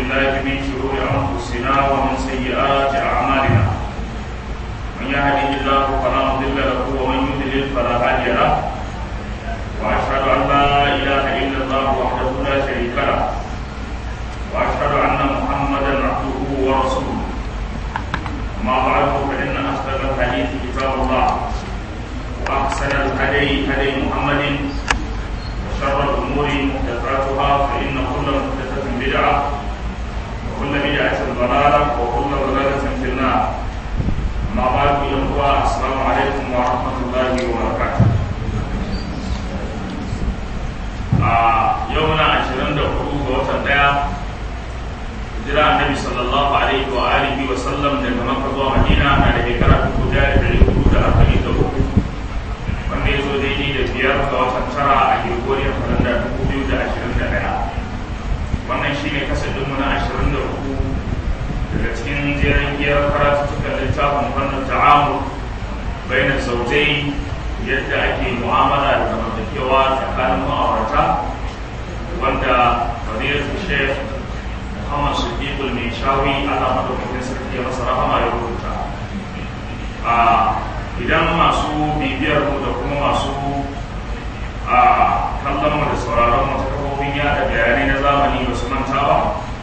بالله من شرور أنفسنا ومن سيئات أعمالنا من يهده الله فلا مضل له ومن يضلل فلا هادي له وأشهد أن لا إله إلا الله وحده لا شريك له وأشهد أن محمدا عبده ورسوله أما بعد فإن أصدق الحديث كتاب الله وأحسن الهدي هدي محمد وشر الأمور محدثاتها فإن كل محدثة بدعة وكل بدعة ضلالة وكل ضلالة في النار. أما بعد السلام عليكم ورحمة الله وبركاته. يومنا 24 ga watan daya hijira annabi sallallahu alaihi wa alihi wa sallam daga Makka zuwa Madina na da shekara 1443 wanda ya zo daidai da 5 ga watan tara a Gregorian calendar 2021. Wannan shine kasadinmu na 23 daga cikin jerin giyar karatuttukan littafin fannin ta'amul bayan zaujai, yadda ake mu'amala da zamantakewa tsakanin ma'aurata, wanda fadilatu Sheikh Muhammad Siddiqul Mishawi Allah madaukakin sarki ya masa rahama ya rubuta. Idan masu bibiyar mu da kuma masu kallon mu da sauraron mu ta kafofin yada bayanai na zamani ba su manta ba,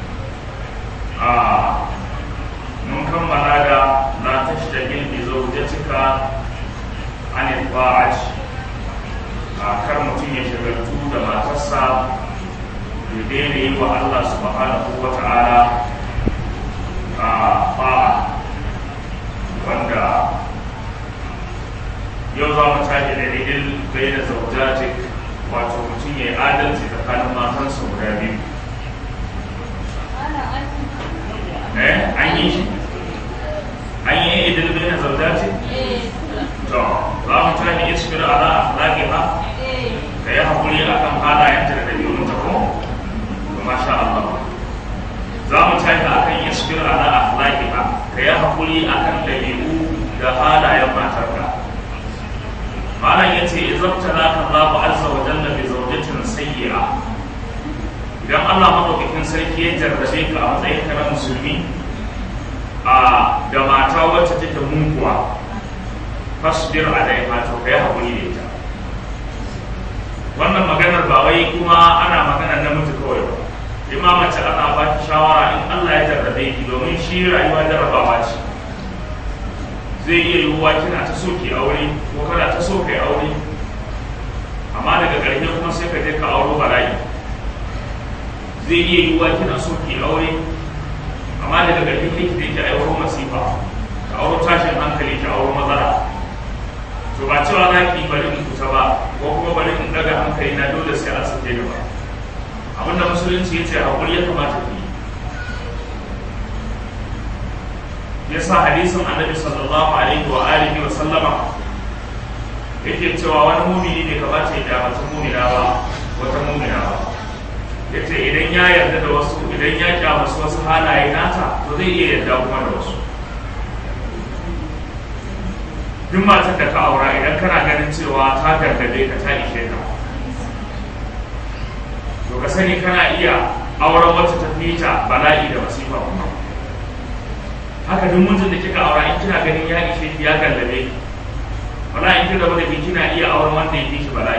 mun kammala da la tashtagil bi zawjatika an al-ba'at, kar mutum ya shagaltu da matarsa ya daina yi wa Allah subhanahu wa ta'ala ba'a, wanda yau za mu tashi da idil bai da zaujatik, wato mutum ya yi adalci tsakanin matansa guda biyu. An yi shi? An yi idil bai da zaujatik? To, za mu tashi isfir ala akhlaqiha, ka yi haƙuri akan halayenta da ɗabi'unta ko? Masha Allah. Za mu tashi akan isfir ala akhlaqiha, ka yi haƙuri akan ɗabi'u da halayen matarka. Malam ya ce izabtalaka Allahu azza wa jalla bi zawjatin sayyi'a, idan Allah madaukakin sarki ya jarrabe ka a matsayin ka na musulmi da mata wacce take munkuwa, fasbir alaiha, to kai hakuri da ita. Wannan maganar ba wai kuma ana maganar namiji kawai ba, ima mace ana ba ki shawara in Allah ya jarrabe ki, domin shi rayuwa jarrabawa ce. Zai iya yiwuwa kina ta so ki aure ko kana ta so kai aure, amma daga ƙarshe kuma sai ka je ka auro bala'i. Zai iya yiwuwa kina so ki aure, amma daga ƙarshe ki je ki auro masifa, ka auro tashin hankali, ki auro matsala. To ba cewa za ki bari in kusa ba, ko kuma bari in daga hankali na dole sai an sake ni ba. Abinda musulunci ya ce haƙuri ya kamata ki. Yasa hadisin annabi sallallahu alaihi wa alihi wa sallama yake cewa wani mumini ne kamata ya kyamata mumina ba, wata mumina ba. Yace idan ya yarda da wasu, idan ya kyamata wasu halaye nata, to zai iya yarda kuma da wasu. Duk matar da ka aura, idan kana ganin cewa ta gargade ka, ta ishe ka, to ka sani kana iya auren wacce ta fita bala'i da masifa kuma. Haka duk mutum da kika aura, in kina ganin ya ishe ki, ya gallabe ki, wala in kika da kina iya auren wanda ya fi shi bala'i.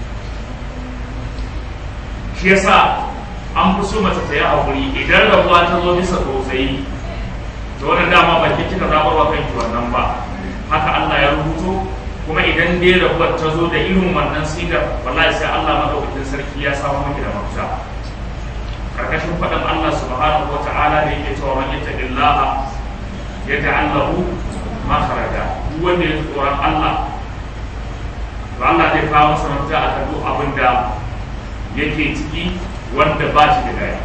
Shi yasa an fi so mace ta yi haƙuri idan rabuwa ta zo bisa tausayi, to wannan dama ba ke kika zaɓar wa kanki wannan ba, haka Allah ya rubuto. Kuma idan dai rabuwar ta zo da irin wannan sigar, wallahi sai Allah madaukakin sarki ya samu miki da mafita. Karkashin faɗin Allah subhanahu wa ta'ala da yake cewa man yattaqillaha yaj'al lahu makhraja, duk wanda ya tsoron Allah, to Allah zai kawo masa mafita a kan duk abin da yake ciki wanda ba shi da gaya.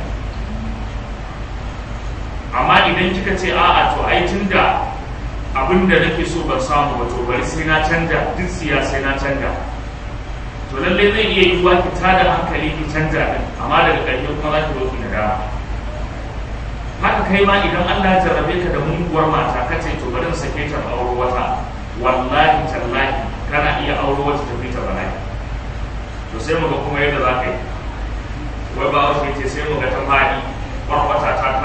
Amma idan kika ce a'a, to ai tunda abin da nake so ban samu ba, to bari sai na canja, duk sai na canja, to lallai zai iya yiwuwa ki tada hankali ki canja din, amma daga ƙarshe kuma za ki zo ki nadama. Haka kai ma idan Allah ya jarrabe ka da munguwar mata, ka ce to bari in sake ta auro wata, wallahi tallahi kana iya auro wata ta fita bala'i. To sai mu ga kuma yadda za ka yi. Wai ba wasu ce sai mu ga ta faɗi, kwarkwata ta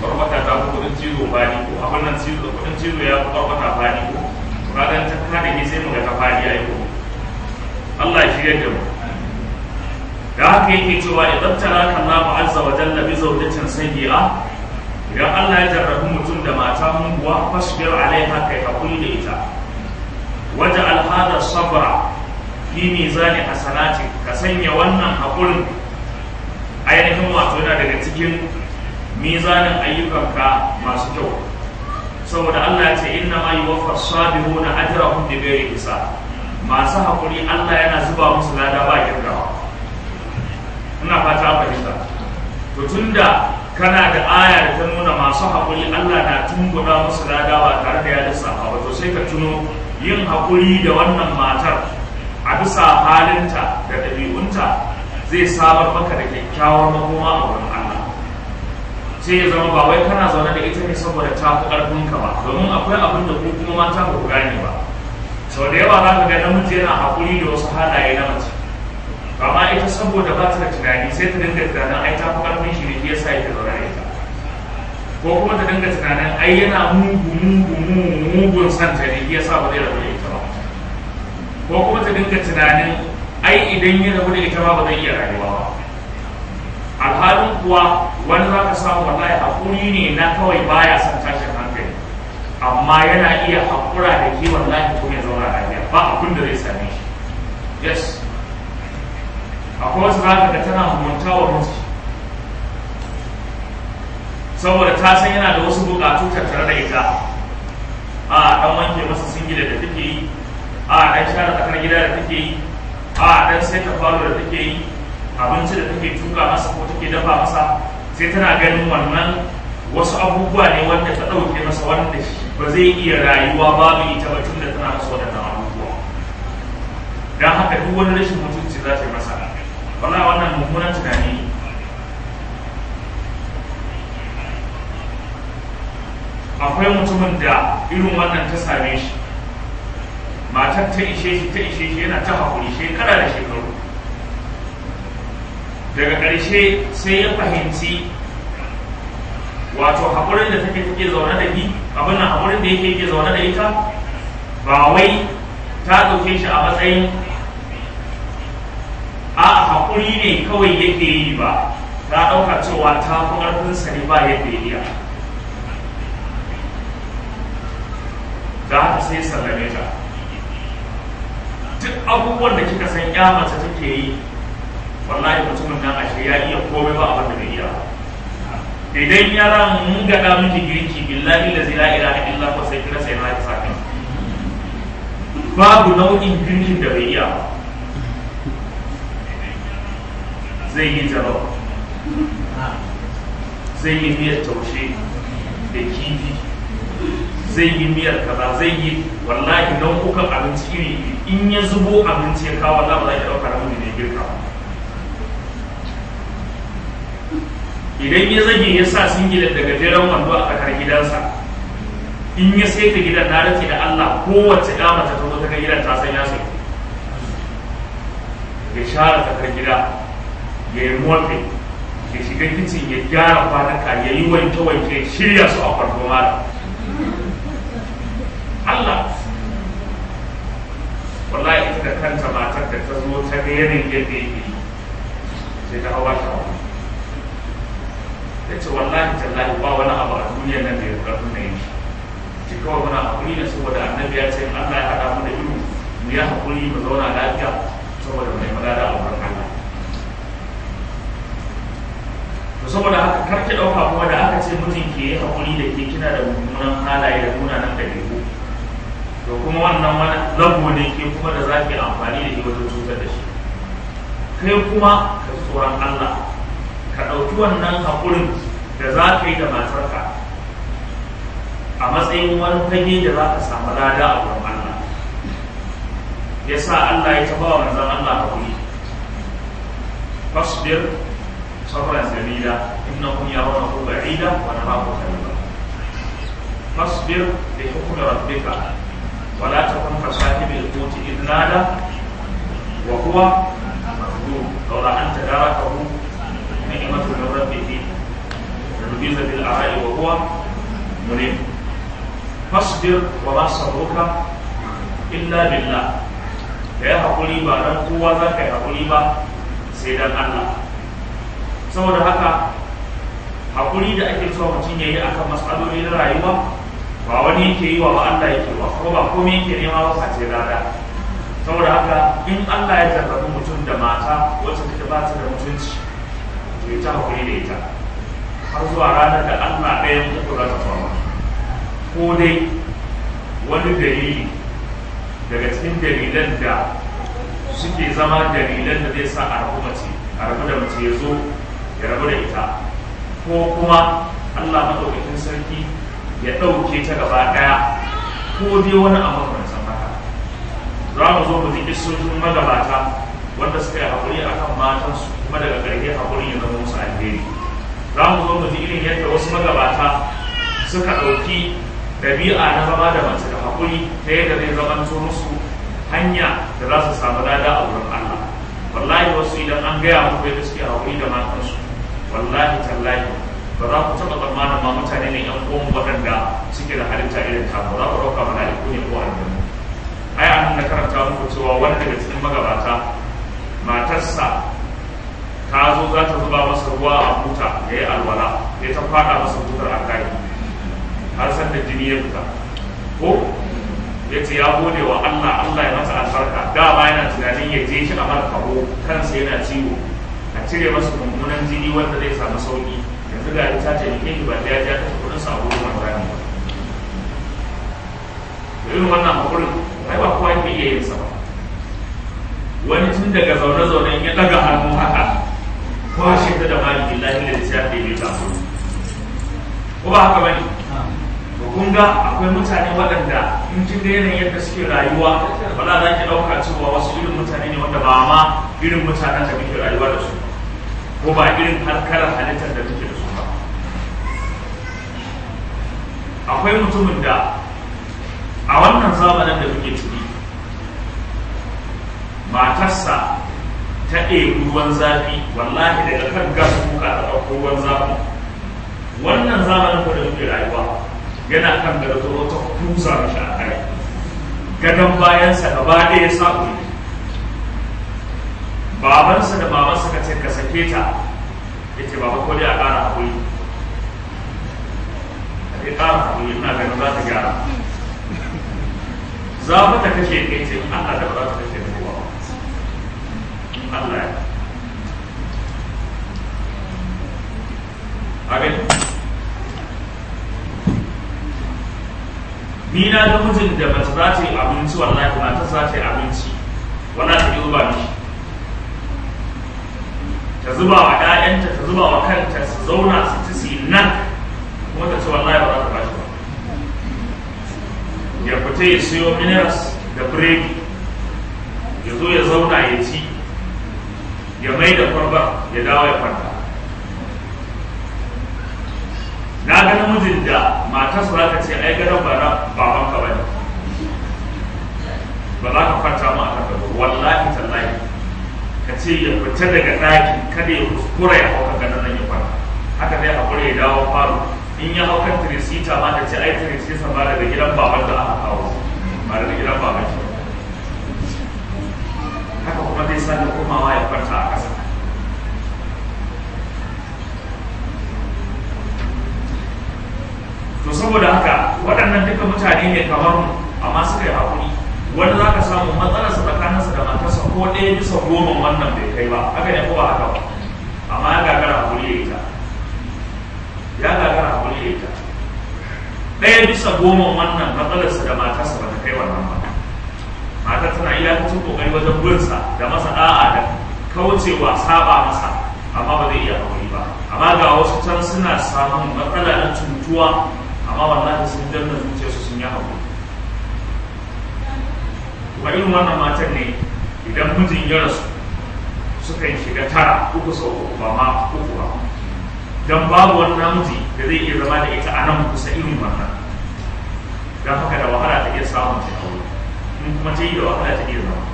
kwarkwata ta fi kudin cizo fadi ko abin nan kudin cizo ya fi kwarkwata fadi ko kagan ta kada ke sai mu ga ta fadi a ko Allah ya shirya da mu da haka yake cewa idan taraka Allahu azza wa jalla bi zawjatin sayyi'a idan Allah ya jarrabu mutum da mata munguwa fasbir alaiha kai hakuri da ita waja'al hadha sabra fi mizani hasanati ka sanya wannan hakurin ainihin wato yana daga cikin mizanin ayyukanka masu kyau saboda Allah ya ce inna ma yuwaffa as-sabiruna ajrahum bighairi hisab masu hakuri Allah yana zuba musu lada ba girgawa ina fata fahimta to tunda kana da aya da ta nuna masu hakuri Allah na tunguda musu lada ba tare da ya lissafa ba to sai ka tuno yin hakuri da wannan matar a bisa halinta da ɗabi'unta zai samar maka da kyakkyawar makoma a wurin Allah sai ya zama ba wai kana zaune da ita ne saboda ta fi ƙarfinka ba domin akwai abin da ku kuma mata ba ku gane ba sau da yawa za ka ga namiji yana haƙuri da wasu halaye na mace amma ita saboda ba ta da tunani sai ta dinga tunanin ai ta fi ƙarfin shi ne ya sa yake zaune da ita ko kuma ta dinga tunanin ai yana mugun santa ne ya sa ba zai rabu da ita ba ko kuma ta dinga tunanin ai idan ya rabu da ita ba zai iya rayuwa ba alhalin kuwa wani za ka samu wallahi haƙuri ne na kawai baya son tashin hankali amma yana iya haƙura da ke wallahi ko ya zauna lafiya ba abin da zai same shi yes akwai wasu za ka ga tana hukunta wa mutu saboda ta san yana da wasu buƙatu tattare da ita a ɗan wanke masa singila da take yi a ɗan share tsakar gida da take yi a ɗan sai ta falo da take yi abinci da take tuka masa ko take dafa masa sai tana ganin wannan wasu abubuwa ne wanda ta ɗauke masa wanda ba zai iya rayuwa babu ita ba tun da tana masa waɗannan abubuwa don haka duk wani rashin mutunci za ta yi masa wallahi wannan mummunan tunani ne akwai mutumin da irin wannan ta same shi matar ta ishe shi yana ta haƙuri shekara da shekaru daga ƙarshe sai ya fahimci wato haƙurin da take zaune da ni abin nan haƙurin da yake zaune da ita ba wai ta ɗauke shi a matsayin a haƙuri ne kawai yake yi ba ta ɗauka cewa ta fi ƙarfinsa ne ba yadda ya iya da haka sai sallame ta duk abubuwan da kika san ya mace take yi wallahi mutumin nan ashe ya iya komai ba abin da bai iya idan yaran mun gada miki girki billahi la ilaha illa huwa sai kira sai na ta saka babu nau'in girkin da bai iya zai yi jaro zai yi miyar taushe da kifi zai yi miyar kaza zai yi wallahi nau'ukan abinci iri in ya zubo abinci ya kawo wallahi ba za ki ɗauka da mutum ne girka ba idan ya zage ya sa singila daga jeren wando a tsakar gidansa in ya saita gidan na rake da Allah kowace dama ta zo ta ga gidan ta san ya sai ya share tsakar gida ya yi mofe ya shiga kicin ya gyara kwanaka ya yi wanke-wanke shirya su a farko mara Allah wallahi ita da kanta matar da ta zo ta ga yanayin yadda yake sai ta hawa ta wani ya ce wallahi tallahi ba wani abu a duniya nan da ya karfi na yi shi kawai muna haƙuri ne saboda annabi ya ce Allah ya haɗa mu da ido mu ya haƙuri mu zauna lafiya saboda mai magana a wurin Allah to saboda haka karki ɗauka kuma da aka ce mutum ke yi haƙuri da ke kina da mummunan halaye da munanan ɗabi'u to kuma wannan wani lago ne ke kuma da za ki amfani da shi wajen cutar da shi kai kuma ka tsoron Allah ka ɗauki wannan haƙurin da za ka yi da matarka a matsayin wani fage da za ka samu lada a wurin Allah ya sa Allah ya taɓa wa manzon Allah haƙuri fasbir sabran jamila innahum yarawnahu ba'ida wa narahu qariba fasbir li hukmi rabbika wa la takun ka sahibil huti idh nada wa huwa makdum laula an tadarakahu نعمة من ربه yubiza bil ara'i wa huwa mulim fasbir wa ma sabruka illa billah kai hakuri ba dan kowa za ka yi hakuri ba sai dan Allah. Saboda haka hakuri da ake so mutum ya yi akan matsaloli na rayuwa ba wani yake yi wa ba Allah yake ba, ko ba komai yake nema ba face lada. Saboda haka in Allah ya jarrabu mutum da mata wacce take ba ta da mutunci to ya ta hakuri da ita har zuwa ranar da Allah ɗayan uku za ta faru, ko dai wani dalili daga cikin dalilan da suke zama dalilan da zai sa a rabu da mace ya zo ya rabu da ita, ko kuma Allah maɗaukakin sarki ya ɗauke ta gaba ɗaya, ko dai wani abu makamancin haka. Za mu zo mu ji kissoshin magabata wanda suka yi haƙuri a kan matansu kuma daga ƙarshe haƙuri ya zama musu alheri. Za mu zo mu ji irin yadda wasu magabata suka ɗauki ɗabi'a na zama da mace da haƙuri ta yadda zai zamanto musu hanya da za su samu lada a wurin Allah. Wallahi wasu idan an gaya muku yadda suke haƙuri da matansu, wallahi tallahi ba za ku taɓa tsammanin ma mutane ne ƴan uwan waɗanda suke da halitta irin ta ba za ku ɗauka mala'iku ne ko aljanna. Ai an na karanta muku cewa wani daga cikin magabata matarsa ta zo za ta zuba masa ruwa a buta ya yi alwala, ya ta faɗa masa butar a kai har san da jini ya fita, ko ya ce ya gode wa Allah, Allah ya masa albarka. Da ba yana tunanin ya je shi a markabo kansa yana ciwo, a cire masa mummunan jini wanda zai samu sauki. Yanzu ga ta taimake shi ba da ya ja ta kudin sabo na rani. Irin wannan hakurin ai ba kowa yake iya yin sa ba. Wani tun daga zaune-zaune ya daga hannu haka kwashe ta da mali billahi da ta yi ta ko ba haka bane. To kun ga akwai mutane waɗanda in kin ga yanayin yadda suke rayuwa ba za ki ɗauka cewa wasu irin mutane ne wanda ba ma irin mutanen da muke rayuwa da su, ko ba irin harkar halittar da muke da su ba. Akwai mutumin da a wannan zamanin da muke ciki matarsa ta ɗebi ruwan zafi, wallahi daga kan gas kuka ta ɗauko ruwan zafi. Wannan zamanin da muke rayuwa yana kan gado ta wata kusa mashi a kai, gadon bayansa gaba ɗaya ya saɓo. Babansa da mamansa ka ce ka sake ta, ya ce baba ko dai a ƙara haƙuri, a dai ƙara haƙuri, ina ganin za ta gyara. Za mu ta kashe kai ce Allah da ba za ta kashe da kowa ba. Allah ya abin ni na ga mijin da mace za ta yi abinci, wallahi matar za ta yi abinci wala ta yi zuba mishi, ta zuba wa ‘ya'yanta, ta zuba wa kanta, su zauna su ci su yi nan, kuma ta ce wallahi ba za ta bashi ba. Ya fita ya siyo minerals da biredi, ya zo ya zauna ya ci, ya mai da kwarba ya dawo ya kwanta. Na ga namijin da matarsa za ta ce ai gadon ba na babanka ba ne, ba za ka kwanta mu a kan gado, wallahi tallahi ka ce ya fita daga ɗakin kada ya kuskura ya hau kan gadon nan ya kwanta. Haka zai haƙura ya dawo falo, in ya hau kan tirisita ma ta ce ai tirisita ba daga gidan baban da aka kawo, ba daga gidan baban shi. Haka kuma zai sake komawa ya kwanta a ƙasa. To saboda haka waɗannan duka mutane ne kamar mu, amma suka yi haƙuri. Wani za ka samu matsalarsa tsakaninsa da matarsa ko ɗaya bisa goma wannan bai kai ba, haka ne ko ba haka ba, amma ya gagara haƙuri ya ita, ya gagara haƙuri ya ita. Ɗaya bisa goma wannan matsalarsa da matarsa ba ta kai wannan ba. Matar tana iyakacin ƙoƙari wajen binsa da masa ɗa'a da kaucewa saba masa, amma ba zai iya haƙuri ba. Amma ga wasu can suna samun matsala na cutuwa, amma wallahi sun danna zuciyarsu sun yi haƙuri. Kuma irin wannan matan ne idan mijin ya rasu suka yi shiga tara uku sau uku ba ma uku ba, don babu wani namiji da zai iya zama da ita a nan kusa irin wannan. Don haka da wahala ta iya samun ta aure, in kuma ta yi da wahala ta iya zama,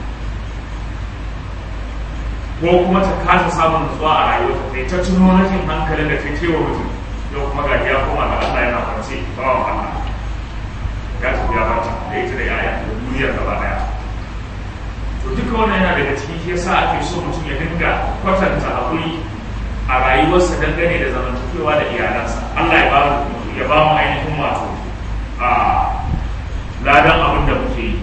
ko kuma ta kasa samun nutsuwa a rayuwarta ta ta tuno rashin hankalin da ta kewa mutum yau kuma gaji ya koma ga Allah yana kwance bawan Allah ya tafi ya bata da ita da yaya da duniyar gaba daya. To duka wannan yana daga cikin shi yasa ake so mutum ya dinga kwatanta haƙuri a rayuwarsa dangane da zamantakewa da iyalansa. Allah ya ba mu ainihin wato a ladan abin da muke yi.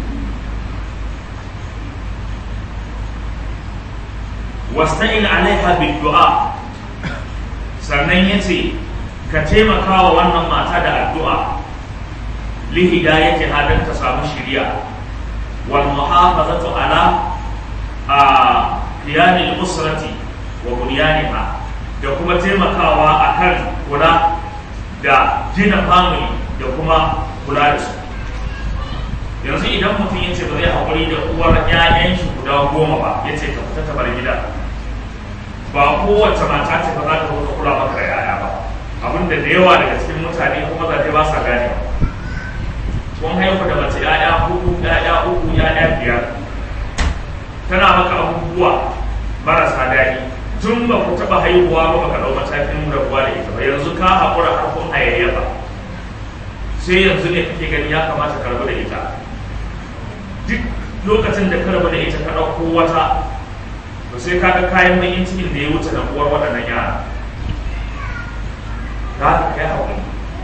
Wasta'in alaiha bid du'a, sannan yace ka taimaka wa wannan mata da addu'a li hidayati hadan ta samu shiriya wal muhafazatu ala qiyam al usrati wa bunyaniha, da kuma taimakawa akan kula da gina family da kuma kula da su. Yanzu idan mutum yace ba zai haƙuri da uwar ƴaƴan shi guda 10 ba, yace ka fita ta bar gida, ba kowace mata ce ba za ta zo kula maka da yaya ba. Abinda da yawa daga cikin mutane kuma za ta ba sa gane ba. Kun haihu da mace yaya 4, yaya 3, yaya 5, tana maka abubuwa marasa daɗi. Tun ba ku taɓa haihuwa ba baka ɗau matakin rabuwa da ita ba, yanzu ka haƙura har kun hayayyafa, sai yanzu ne kake gani ya kamata ka rabu da ita. Duk lokacin da ka rabu da ita ka ɗauko wata, to sai kaga kayan bakin cikin da ya wuce na uwar waɗannan yara. Za ka kai haƙuri.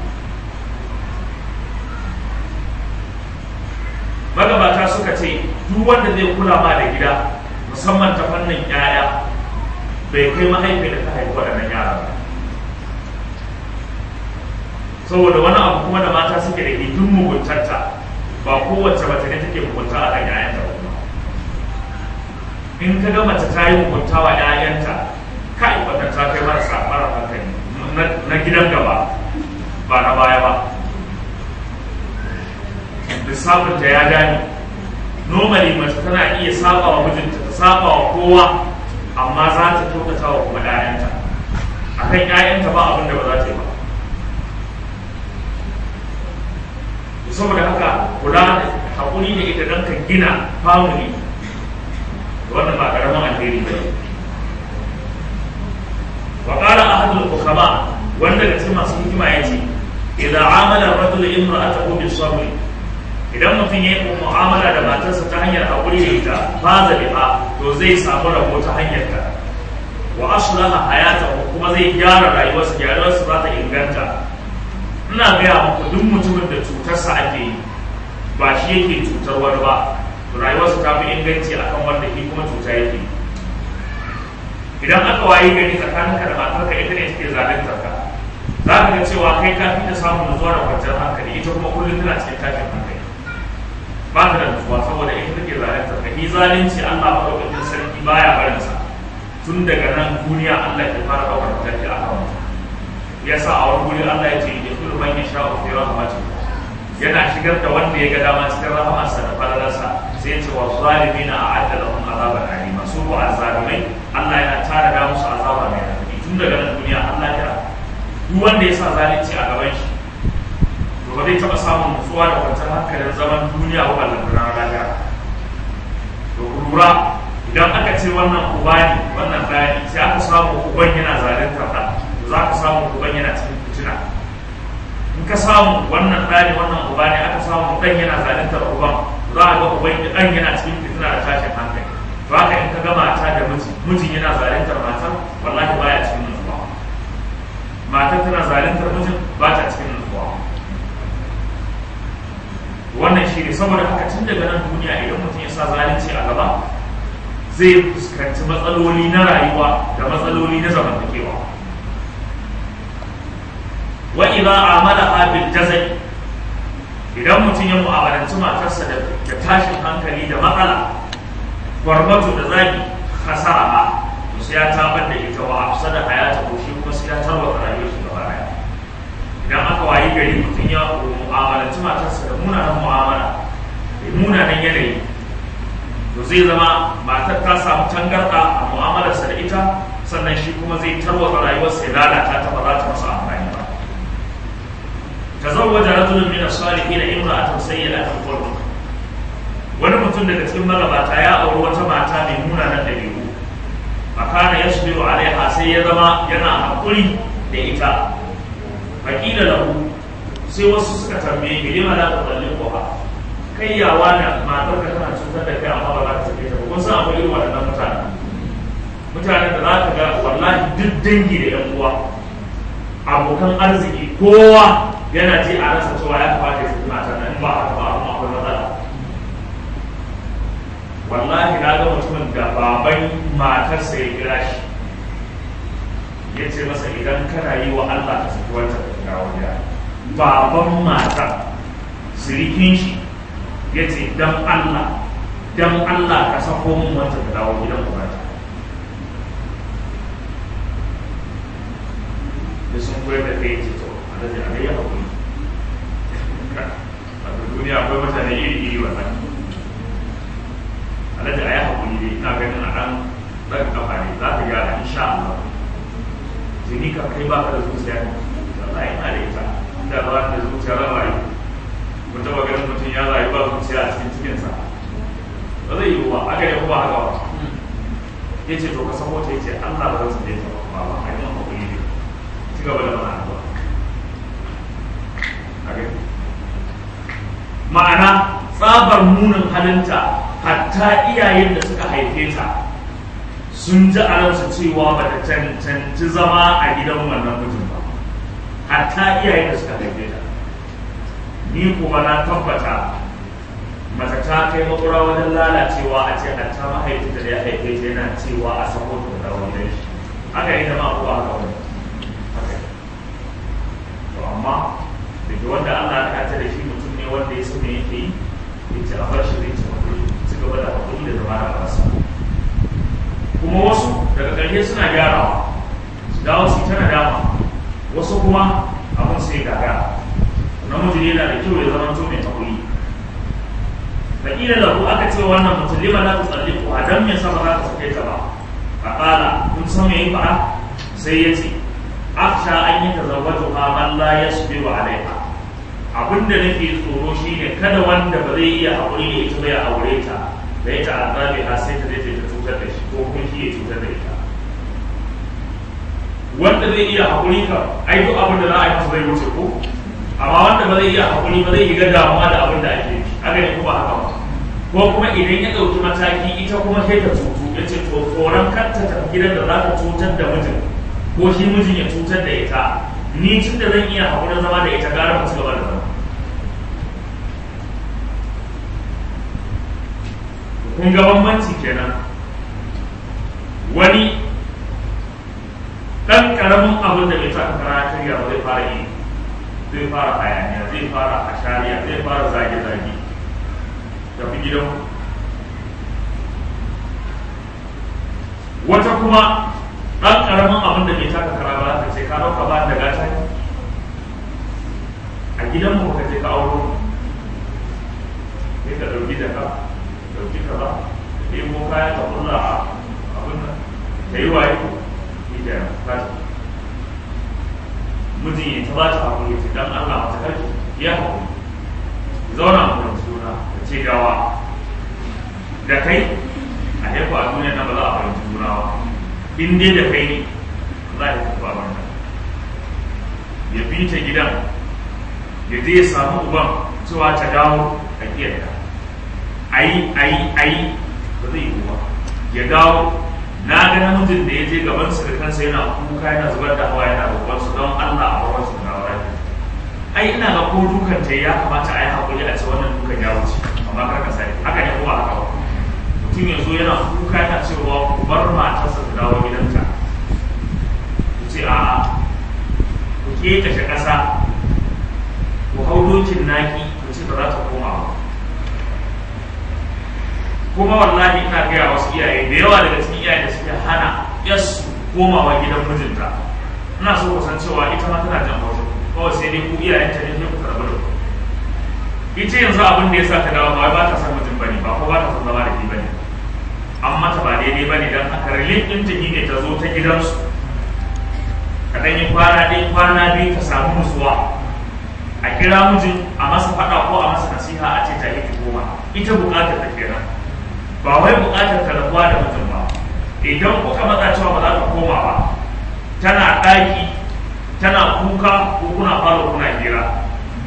Magabata suka ce duk wanda zai kula ma da gida, musamman ta fannin 'ya'ya, bai kai mahaifi da ta haifi waɗannan yara ba. Saboda wani abu kuma da mata suke da ke duk muguntarta, ba kowace mace ne take mugunta a kan 'ya'yanta ba. In ka ga mace ta yi mugunta wa 'ya'yanta, kai wannan ta kai marasa mara hankali na gidan gaba, ba na baya ba. Lissafinta ya gane. Normally mace tana iya saba wa mijinta, ta saba wa kowa, amma za ta kyautata wa kuma 'ya'yanta. A kan 'ya'yanta ba abin da ba za ta yi ba. Saboda haka kula da haƙuri da ita don ka gina family, wannan ba ƙaramin alheri ba ne. Wa qala ahadul hukama, wanda da cikin masu hikima ya ce idza amala ar-rajulu imra'atahu bis-sabr, idan mutum ya yi mu'amala da matarsa ta hanyar haƙuri da ita, faza biha, to zai samu rabo ta hanyar ta. Wa aslaha hayatahu, kuma zai gyara rayuwarsa, gyararsa za ta inganta. Ina gaya muku duk mutumin da cutarsa ake yi, ba shi yake cutar wani ba, rayuwarsa ta fi inganci akan wanda shi kuma cuta yake. Idan aka wayi gari tsakaninka da matarka ita ne take zaluntar ka, za ka ga cewa kai ka fi ta samun nutsuwa da kwanciyar hankali, ita kuma kullum tana cikin tashin hankali. Ba ka da nutsuwa saboda ita take zaluntar ka. Ni zalunci Allah maɗaukakin sarki baya barinsa. Tun daga nan duniya Allah ya fara ɗaukar mataki a kan mutum. Ya sa a wani guri Allah ya ce ya kullu man yasha'u fi rahmatihi, yana shigar da wanda ya ga dama cikin rahamarsa da falalarsa, sai ya ce wa zalimina a'adda lahum azaban alima. Su ko azzalimai Allah yana tara da musu azaba mai raɗaɗi tun daga nan duniya. Allah ya duk wanda ya sa zalunci a gaban shi, to ba zai taɓa samun nutsuwa da kwanciyar hankalin zaman duniya ba, ballan ranar lahira. To lura, idan aka ce wannan uba ne, wannan ɗaya ne, sai aka samu uban yana zaluntar ɗa, to za ka samu uban yana cikin fitina. In ka samu wannan ɗa ne, wannan uba ne, aka samu ɗan yana zaluntar uban, za a ga uban ɗan yana cikin fitina da tashin hankali. To haka in ka ga mata da mijin yana zaluntar matar, wallahi baya cikin nutsuwa. Matar tana zaluntar mijin, ba ta cikin nutsuwa. Wannan shi ne saboda haka tun daga nan duniya idan mutum ya sa zalunci a gaba, zai fuskanci matsaloli na rayuwa da matsaloli na zamantakewa. Wa idza amala bil jazai, idan mutum ya mu'amalanci matarsa da tashin hankali da matsala, gwarmato da zagi, kasara, to sai ya tabar da ita wa afsada hayata, ko shi kuma sai ya tarwata rayuwar shi gaba daya. Idan aka wayi gari mutum ya mu'amalanci matarsa da munanan mu'amala, da munanan yanayi, to zai zama matar ta samu tangarɗa a mu'amalarsa da ita, sannan shi kuma zai tarwata rayuwarsa, ya lalata ta, ba za ta masa amfani ba. Tazawwaja rajulun min as-salihin imra'atan sayyi'atan khuluq, wani mutum daga cikin magabata ya auri wata mata mai munanan dabi'u, fakana yasbiru alaiha, sai ya zama yana haƙuri da ita, faƙila lahu sai wasu suka tambaye ki lima la tutalliqu ha kai ya wani matar ka tana cutar da kai amma ba za ka sake ta ba kun san akwai irin waɗannan mutanen da za ka ga wallahi duk dangi da yan uwa abokan arziki kowa yana ji a rasa cewa ya kamata ya saki matar nan ba haka ba amma akwai matsala wallahi na ga mutumin da baban matarsa ya kira shi ya ce masa idan kana yi wa Allah ka saki wancan ka dawo gida baban matar sirikin shi ya ce dan Allah ka sako mun wancan ka dawo gidan ubanta da sun koyar da kai ce to a da ya haƙuri a duniya akwai mutane iri wannan alhaji a yi haƙuri dai ina ganin a ɗan ɗaga kafa ne za ta gyara insha Allah jini ka kai ba ka da zuciya ne wallahi ina da ita inda ba ka da zuciya ran rayu mun taɓa ganin mutum ya rayu ba zuciya a cikin cikinsa ba zai yi ba aka yi kuma haka ba ya ce to ka san wata ya ce Allah ba zan su ne ta ba ba a yi haƙuri ne ci gaba da mana ba ma'ana tsabar munin halinta hatta iyayen da suka haife ta sun ji a ransu cewa ba ta cancanci zama a gidan wannan mutum ba hatta iyayen da suka haife ta ni kuma na tabbata mace ta kai makura wajen lalacewa a ce hatta mahaifinta da ya haife ta yana cewa a sako ta da wani shi haka yi zama kuwa haka wani to amma da ke wanda Allah ya kata da shi mutum ne wanda ya so me yake yi ya ce a bar shi zai ci hakuri ci gaba da hakuri da zama da barasa kuma wasu daga ƙarshe suna gyarawa su dawo su ta nadama wasu kuma abin sai gaga namiji yana da kyau ya zama to mai hakuri fakila da ku aka ce wannan mutum lima la tusalliqu adam ya sama za ka sake ta ba faqala kun san me yi fara sai ya ce aksha an yi tazawwajuha man la yasbiru alaiha abinda nake tsoro shine kada wanda ba zai iya haƙuri da ita ba ya aure ta da ita azabi ha sai ta zai ta cutar da shi ko kuma shi ya cutar da ita wanda zai iya haƙuri ka ai duk abin da za a yi masa zai wuce ko amma wanda ba zai iya haƙuri ba zai yi damuwa da abin da ake yi haka ne kuma haka ba ko kuma idan ya ɗauki mataki ita kuma sai ta cutu ya ce to tsoron kar ta tafi gidan da za ta cutar da mijin ko shi mijin ya cutar da ita ni tun da zan iya haƙurin zama da ita gara mu ci gaba da zama kun ga bambanci kenan wani ɗan ƙaramin abin da bai sa kara karya ba zai fara yi zai fara hayaniya zai fara ashariya zai fara zage-zage tafi gidan wata kuma ɗan ƙaramin abin da bai taka kara ba ta ce ka ɗauka ba da gata ne a gidan mu ka je ka auro ne ka ɗauki da ka ɗauki ka ba ka ɗebo kaya ka kulla a abin nan ta yi waye ita ta mijin ya ta ba ta haƙuri ta dan Allah mata karki ya haƙuri zauna mu da suna ka ce gawa da kai a haifu a duniya na ba za a fahimci juna ba in dai da kai ne za a yi tafi baban nan ya bi ta gidan ya je ya samu uban cewa ta dawo a kiyarta ayi ba zai yi ba ya dawo na ga namijin da ya je gaban su da kansa yana kuka yana zubar da hawa yana roƙon su don Allah a bar su dawo rai ai ina ga ko dukan ta ya kamata a yi hakuri a ce wannan dukan ya wuce amma kar ka sani haka ne ko haka ba mutum ya zo yana kuka yana cewa ku bar matarsa ta dawo gidanta ku ce a'a ku ƙeƙashe ƙasa ku hau dokin naki ku ce ba za ta koma ba kuma wallahi ina gaya wasu iyaye da yawa daga cikin iyaye da suke hana yasu komawa gidan mijinta ina so ku san cewa ita ma tana jan wasu kawai sai dai ku iyayenta ne sai ku karɓi da ita yanzu abin da ya sa ta dawo ba ta san mutum bane ba ko ba ta san zama da shi bane an mata ba daidai bane dan haka relief din ta ne ta zo ta gidansu ka dan yi kwana ɗaya kwana biyu ta samu nutsuwa a kira mijin a masa faɗa ko a masa nasiha a ce ta yi koma ita buƙatar ta kenan ba wai buƙatar ta rabuwa da mutum ba idan kuka matsa cewa ba za ta koma ba tana ɗaki tana kuka ko kuna falo kuna hira,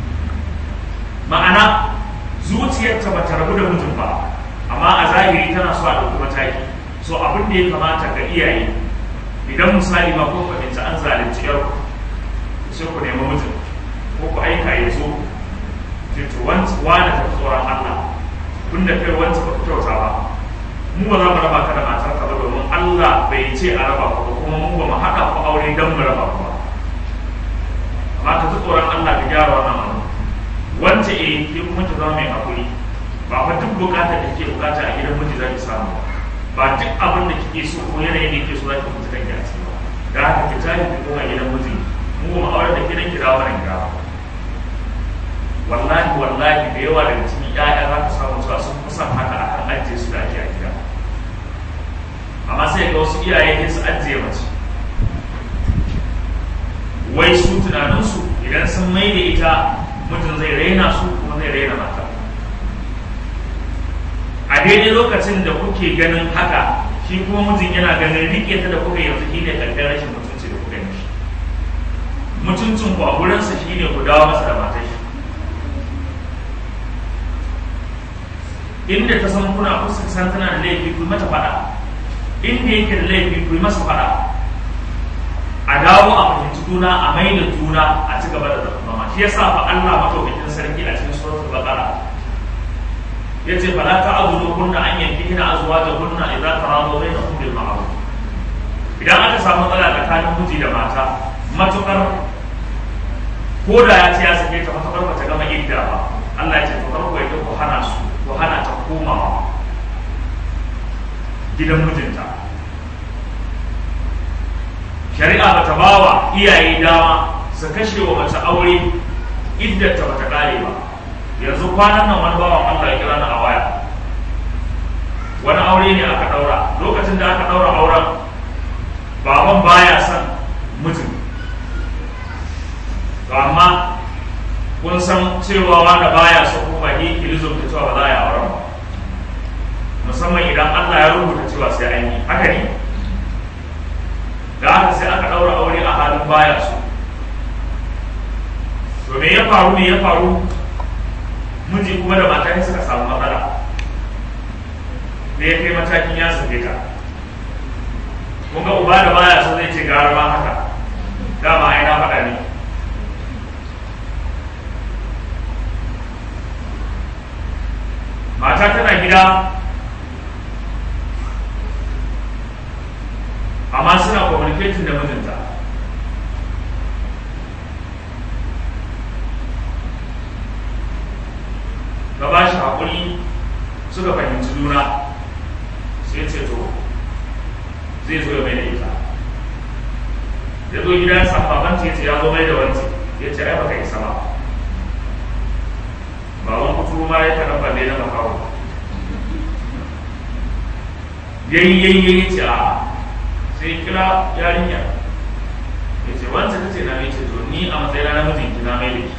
ma'ana zuciyarta ba ta rabu da mijin ba, amma a zahiri tana so a ɗauki mataki. So abin da ya kamata ga iyaye, idan misali ma ko fahimci an zalunci yau, sai ku nemi mijin ko ku aika ya zo to wani ta tsoron Allah, tun da kai wani ba ku kyauta ba, mu ba za mu raba ka da matar ka ba, domin Allah bai ce a raba ku ba, kuma mu ba mu haɗa ku aure don mu raba ku ba. Amma ka ji tsoron Allah ka gyara wannan abu. Wance ke kuma ki zama mai haƙuri, ba fa duk bukatar da kike bukata a gidan miji za ki samu ba, duk abin da kike so ko yanayin da kike so za ki mutu kanki a ciki ba. Da haka ki tashi ki koma gidan miji, mu ba mu aure da gidan ki dawo nan gida. Wallahi da yawa daga cikin ƴaƴa za ka samu cewa sun fi son haka akan ajiye su da ake a gida. Amma sai ga wasu iyaye ne su ajiye mace, wai su tunaninsu idan sun mai da ita mutum zai raina su kuma zai raina mata. A daidai lokacin da kuke ganin haka, shi kuma mijin yana ganin rike ta da kuka yanzu shi ne ƙarfin rashin mutunci da kuka yi. Mutuncin ku a wurinsa shi ne ku dawo masa da matar shi. Inda ta san kuna kusa san tana da laifi ku mata faɗa, inda yake da laifi ku masa faɗa, a dawo a fahimci juna, a mai da juna, a ci gaba da zama. Shi yasa fa Allah madaukakin sarki a cikin suratul baqara yace fala ta'budu kunna an yankihina azwajuhunna idza taradu bainahum bil ma'ruf. Idan aka samu matsala tsakanin miji da mata, matukar ko da ya ce ya sake ta, matukar ba ta gama idda ba, Allah ya ce to farko ya ku hana su, ku hana ta komawa gidan mijinta. Shari'a bata bawa iyaye dama su kashe wa mace aure iddarta bata kare ba. Yanzu kwanan nan wani bawan Allah ya kira ni a waya, wani aure ne aka daura. Lokacin da aka daura auren, baban baya son mijin, to amma kun san cewa wanda baya so kuma yi kilizum da cewa ba za a yi auren ba, musamman idan Allah ya rubuta cewa sai an yi. Haka ne, da haka sai aka daura aure a halin baya so. To me ya faru? Miji kuma da mata suka samu matsala, da ya kai matakin ya sake ta. Kun ga uba da baya so zai ce gara ma haka, dama ai na faɗa ne. Mata tana gida, amma suna communicating da mijinta. Ka ba shi haƙuri, suka fahimci juna, sai ce to zai zo ya mai da ita. Ya zo gida ya samu babanta, ya ce ya zo mai da wanci, ya ce ai baka isa ba. Baban kuturu ma ya kaɗan balle na makawo. Yayi ce a sai kira yarinya, ya ce wancan ta ce na mai ce to ni a matsayin na mijinki na mai da ki.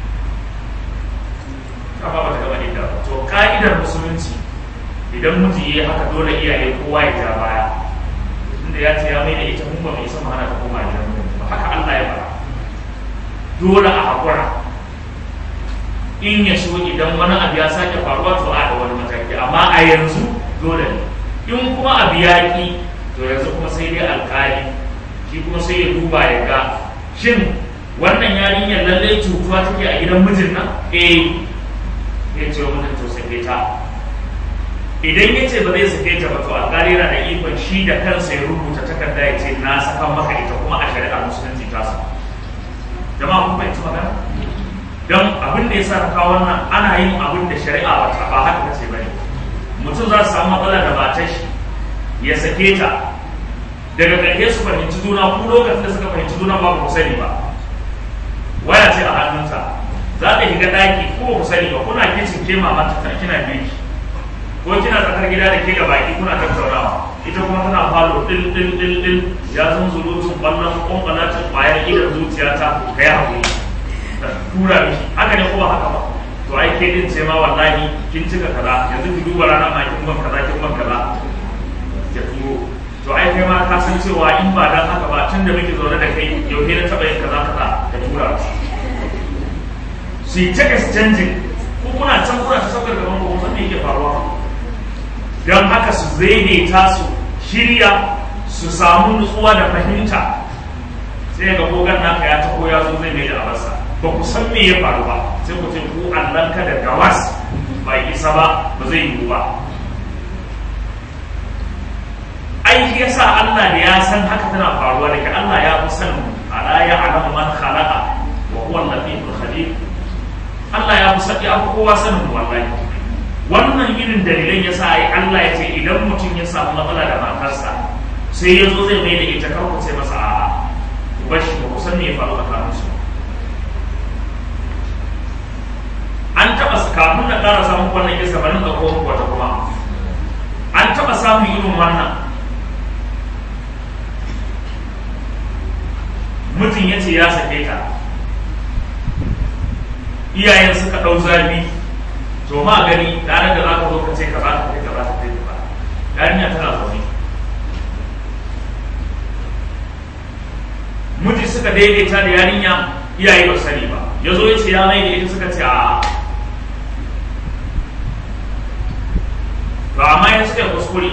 Kafa ba ta gaba da ba. To ka'idar musulunci, idan miji ya haka dole iyaye kowa ya ja baya, inda ya ce ya mai da ita mun ba mai sama hana ta koma gidan mu ba. Haka Allah ya fara. Dole a haƙura. In ya so idan wani abu ya sake faruwa to a da wani mataki, amma a yanzu dole ne. In kuma abu ya ƙi, to yanzu kuma sai dai alƙali, shi kuma sai ya duba ya ga shin wannan yarinyar lallai cutuwa take a gidan mijin nan? Ya ce wa mutum to sake ta. Idan ya ce ba zai sake ta ba, to alƙali yana da ikon shi da kansa ya rubuta takarda ya ce na saka maka ita, kuma a shari'ar musulunci ta sa. Jama'a kun fahimci magana? Don abin da ya sa kawo wannan, ana yin abin da shari'a ba haka ce ba ne. Mutum za su samu matsala da matar shi, ya sake ta, daga ƙarshe su fahimci juna, ku lokacin da suka fahimci juna ba ku sani ba. Waya ce a hannunta, za ta shiga ɗaki ko ku sani ba, kuna kicin ke mamata ta kina girki, ko kina tsakar gida da ke ga baki kuna tattaunawa, ita kuma tana falo dil ya zan zurutun ƙwallon ƙwanƙwalacin ƙwayar idan zuciya ta ka yi haƙuri ta tura miki. Haka ne ko ba haka ba? To ai ke din ce ma wallahi kin cika kaza, yanzu ki duba rana ma kin ban kaza ya turo. to ai kai ma ka san cewa in ba dan haka ba tun da muke zaune da kai yau na taɓa yin kaza kaza ka tura su yi ta exchanging ko kuna can kuna ta saukar gaban ko san me yake faruwa don haka su daidaita su shirya su samu nutsuwa da fahimta sai ga kogan naka ya taho ya zo zai mai da abarsa ba ku san me ya faru ba sai ku ce ku allanka da gawas ba isa ba ba zai yiwu ba ai ya sa Allah da ya san haka tana faruwa da ke Allah ya fi sanin ala ya alamu man khalaqa wa huwa al-latiful khabir Allah ya fi saki abu kowa sanin wallahi wannan irin dalilan ya sa ai Allah ya ce idan mutum ya samu matsala da matarsa sai ya zo zai mai da ita kar ku sai masa a'a ku bar shi ba ku san me ya faru tsakanin su an taɓa kafin na ƙara samun wannan kisa barin da ko wata kuma an taɓa samun irin wannan mutum ya ce ya sake ta iyayen suka ɗau zabi to ma gani ranar da za ka zo ka ce ka ba ta kai ka ba ta kai ba yarinya tana zaune miji suka daidaita da yarinya iyaye ba sani ba ya zo ya ce ya mai da ita suka ce a ba amma ya suka kuskure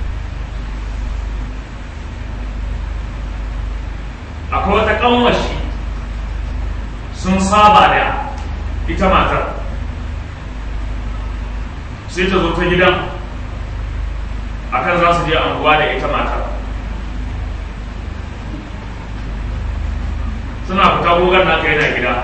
akwai wata kanwashi sun saba da ita matar sai ta zo ta gidan akan za su je anguwa da ita matar suna fita gogon na kai na gida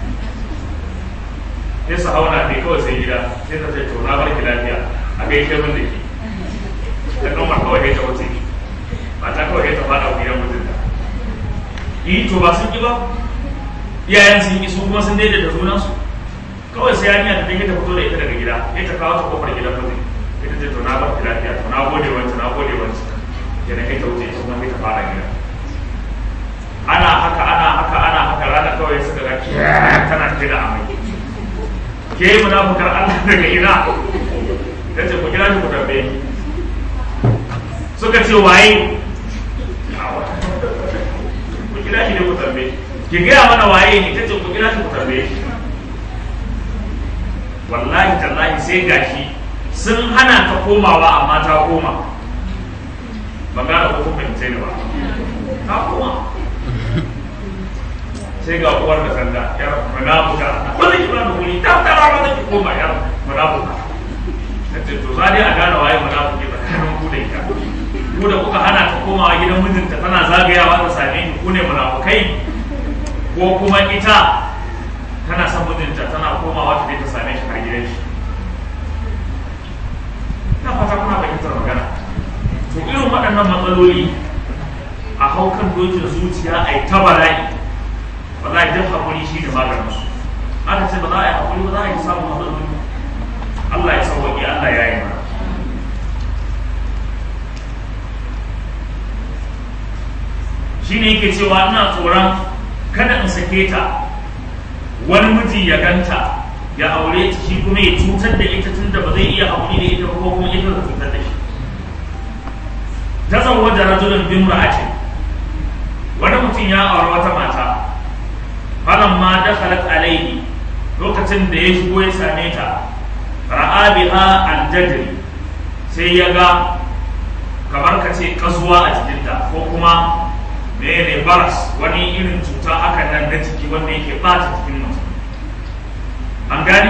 sai su hauna ne kawai sai gida sai ta ce to na barki lafiya a gaishe min da ke ta kanwar kawai ta wuce mata kawai ta fada gidan mutunta yi to ba sun ki ba iyayen sun ki su kuma sun daidaita junansu kawai sai yarinya ta dinga ta fito da ita daga gida sai ta kawo ta kofar gidan mutum ita ce to na bar ki lafiya to na gode wancan na gode wancan yana kai ta wuce ita kuma sai ta fara gida ana haka rana kawai suka ga tana kai da amai ke munafukar Allah daga ina ta ce ku kira shi ku tambaye suka ce waye kira shi ne ku tambaye ki gaya mana waye ne tace ku kira shi ku tambaye shi wallahi tallahi sai gashi sun hana ta komawa amma ta koma ban gane ko kuma sai ne ba ta koma sai ga uwar da sanda yar munafuka wanda ki ba da wuri ta tara ba ki koma yar munafuka tace to za dai a gane waye munafuki tsakanin ku da ita ku da kuka hana ta komawa gidan mijinta tana zagayawa ta same ni ku ne munafukai ko kuma ita tana son mijinta tana komawa ta je ta same shi har gidan shi ina fata kuna fahimtar magana to irin waɗannan matsaloli a haukan dokin zuciya a yi ta bala'i wallahi duk hakuri shi ne maganin su aka ce ba za a yi hakuri ba za a yi samun matsaloli Allah ya sauwaƙi Allah ya yi mana shi ne yake cewa ina tsoron kada in sake ta wani miji ya ganta ya aure ta shi kuma ya cutar da ita tun da ba zai iya haƙuri da ita ko kuma ita da cutar da shi ta zauwa da rajulun bin ra'atin wani mutum ya aure wata mata falan ma dakhalat alaihi lokacin da ya shigo ya same ta ra'a biha aljadri sai ya ga kamar ka ce kasuwa a jikinta ko kuma mene baras wani irin cuta aka nan da jiki wanda yake bata jikin mutum an gani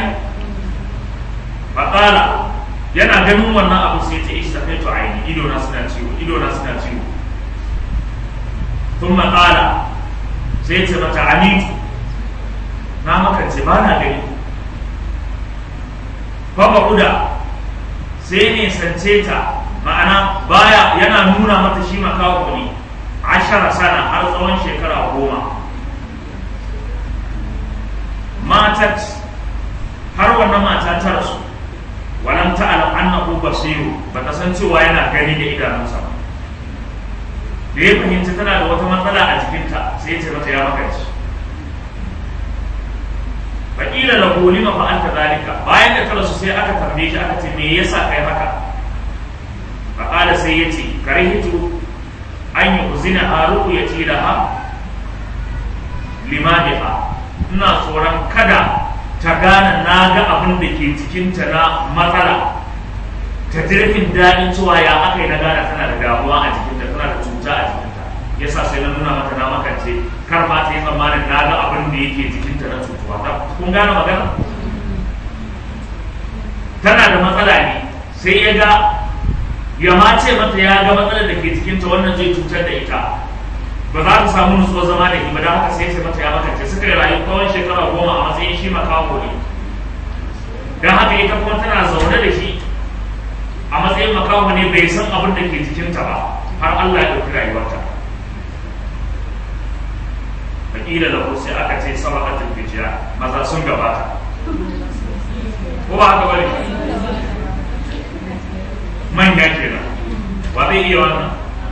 faƙala yana ganin wannan abu sai ta ishi tafe to aini ido na suna ciwo tun maƙala sai ce mata amitu na makance ba na gani baba uda sai ne sance ta ma'ana baya yana nuna mata shi makawo ne 10 sana har tsawon shekara 10 matat har wannan mata ta rasu walam ta'lam annahu basiru bata san cewa yana gani da idanunsa ba da ya fahimci tana da wata matsala a jikinta sai ya ce mata ya makanci faƙila lahu lima fa'alta zalika bayan da ta rasu sai aka tambaye shi aka ce me yasa kai haka faqala sai yace karihitu uhzina haru ya tilaha limadiha, ina tsoron kada ta gane na ga abin da ke cikinta na matsala, ta jirgin daɗin cewa ya aka yi na gane tana da damuwa a jikinta, tana da cuta a jikinta, yasa sai na nuna mata na makance, kar ma ta yi tsammanin na ga abin da yake jikinta na cutuwa. Kun gane magana? Tana da matsala ne, sai ya ga ya ma ce mata ya ga matsalar da ke jikinta, wannan zai cutar da ita, ba za ta samu nutsuwar zama da ba, da haka sai ce mata ya makance. Suka yi rayu tsawon shekara 10 a matsayin shi makaho ne, don haka ita kuma tana zaune da shi a matsayin makaho ne, bai san abin da ke jikinta ba, har Allah ya ɗauki rayuwarta. Fakila da sai aka ce sabaqatul fijiya, maza sun gabata, ko ba haka bane? Manya kenan, ba zai iya wannan.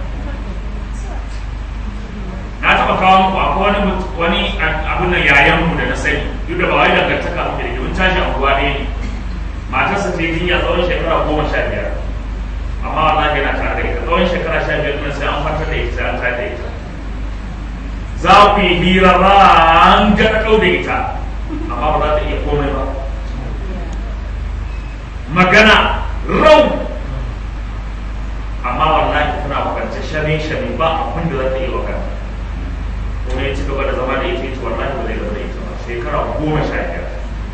Na taɓa kawo muku akwai wani abin nan yayanmu da na sani, duk da ba wai dangantaka muke da mun tashi anguwa ɗaya ne. Matarsa ta yi jinya tsawon shekara 15, amma wallahi yana tare da ita tsawon shekara 15 ɗin sai an kwantar da ita, sai an tare da ita. Za ku yi hira ba an ga ɗau da ita, amma ba za ta iya komai ba. Magana rau, amma wallahi tana wakance shame ba abin da za ta iya wakanta. Kuma ya ci gaba da zama da ita, wallahi ba zai gaba da ita ba, shekara 15.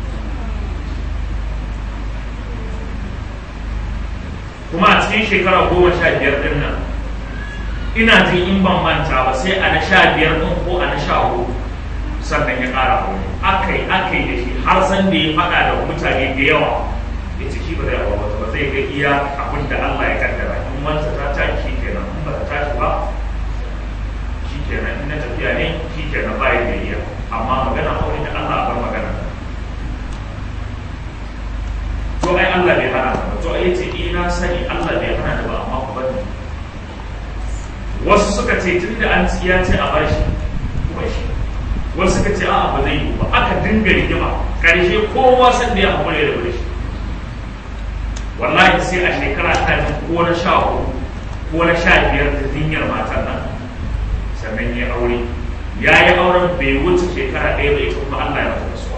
Kuma a cikin shekara 15 din nan, ina jin in ban manta ba sai a na 15 din ko a na 14 sannan ya ƙara aure. Akai da shi har san da ya faɗa da mutane da yawa, ya ce shi ba zai aure ba, zai ga iya abin da Allah ya kaddara. In wanta ta tashi shi kenan, in ba ta tashi ba shi kenan, in na tafiya ne shi kenan, ba ya iya. Amma magana aure da Allah a bar magana. To ai Allah bai hana ba, to ai ce ina sani Allah bai hana da ba, amma ku bari. Wasu suka ce tun da an ya ce a bar shi kuma shi, wasu suka ce a'a ba zai yi ba, aka dinga rigima, karshe kowa san da ya haƙura da bari shi. Wallahi sai a shekara ta ko na 14 ko na 15 da jinyar matan nan sannan ya aure. Ya yi auren bai wuce shekara 1 ba, ita kuma Allah ya mata rasuwa.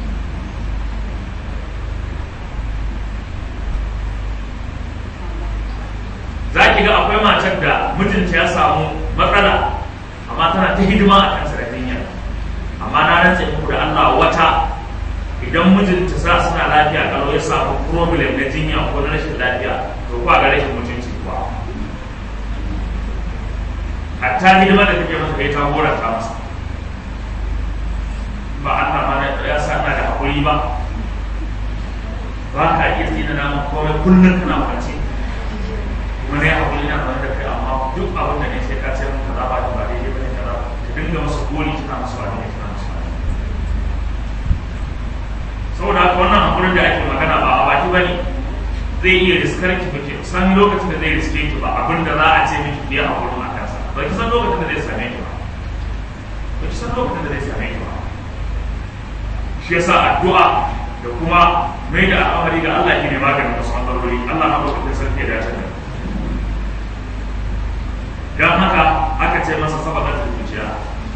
Za ki ga akwai matar da mijinta ya samu matsala, amma tana ta hidima a kansa da jinya. Amma na rantse muku da Allah, wata idan mijinta suna lafiya kalau ya samu problem na jinya ko na rashin lafiya, to kuwa ga rashin mutunci kuwa. Hatta hidima da take masa kai ta horanta masa. Ba Allah ma ya sa na da hakuri ba. Ba ka iya tsina namun komai, kullum kana kwanci. Kuma ne hakuri na kwanci da kai, amma duk abin da ne sai ka ce mun kaza ba da ba daidai ba ne kaza. Ka dinga masa gori kina masa wani ne kina masa wani. Saboda haka wannan hakurin da ake magana ba a baki bane, zai iya riskar ki ba, ki san lokacin da zai riske ki ba, abin da za a ce miki biya hakurin a kansa, ba ki san lokacin da zai same ki ba, ba ki san lokacin da zai same ki ba. Shi yasa addu'a da kuma mai da al'amari ga Allah ke ne maganin wasu matsaloli. Allah na lokacin sarki ya dace da. Dan haka aka ce masa sabaqatul fijiya.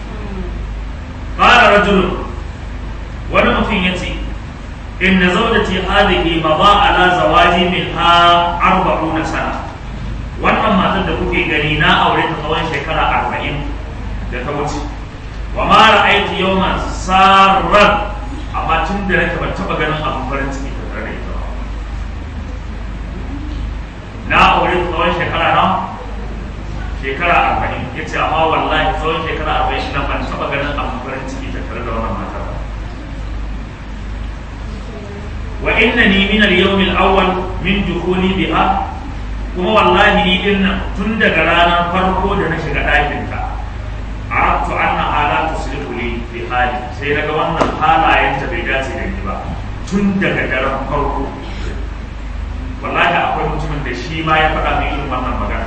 Qala rajulun, wani mutum ya ce, inna zawjati hadhihi mada ala zawaji minha 40 sana. Wannan matar da kuke gani na aure ta tsawon shekara 40 da ta wuce. Wa ma ra'aytu yawman sarran, amma tun da nake ban taba ganin abin farin ciki ta tare da ita ba. Na aure ta tsawon shekara na shekara 40, yace amma wallahi tsawon shekara 40 nan ban taba ganin abin farin ciki ta tare da wannan matar ba. وإنني من اليوم الأول من دخولي بها، kuma wallahi ni din nan tun daga ranar farko da na shiga ɗakinta arabtu annaha la tuslihu li bi hali, sai daga wannan halayen ta bai dace da ni ba tun daga daren farko. Wallahi akwai mutumin da shi ma ya faɗa mai irin wannan magana.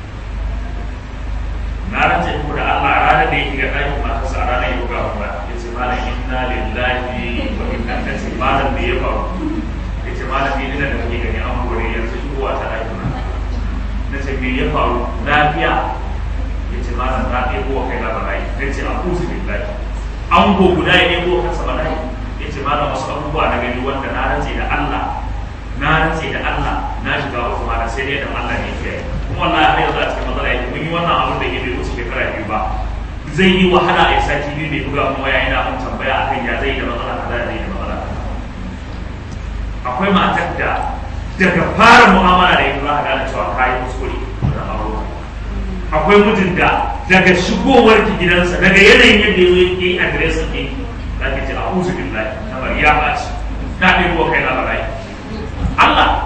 Na rantse ku da Allah, ranar da ya shiga ɗakin matarsa a ranar yau ga wanda ya ce malam inna lillahi wa inna ilaihi malam da ya faru. Ya ce malam ni ina da kake gani an gore yanzu shigowa ta ɗakin na ce me ya faru lafiya. Ya ce malam na ɗebo kai na bala'i ya ce a kuzi billahi an go guda ya ɗebo kansa bala'i ya ce malam wasu abubuwa na gani wanda na rantse da Allah na shiga wasu mata sai dai dan Allah ne ke kuma wallahi har yanzu a cikin matsala yake mun yi wannan abin da ya bai wuce shekara 2 ba zai yi wahala a sati 2 bai buga kuma yana mun tambaya akan ya zai da matsala kaza zai da matsala akwai matar da daga fara mu'amala da ita za ka gane cewa kayi kuskure da aure akwai mutum da daga shigowar ki gidansa daga yanayin yadda ya yi adiresin ɗin za ki ce a uzu billahi na bari ya ɓaci na ɗebo kai na barayi Allah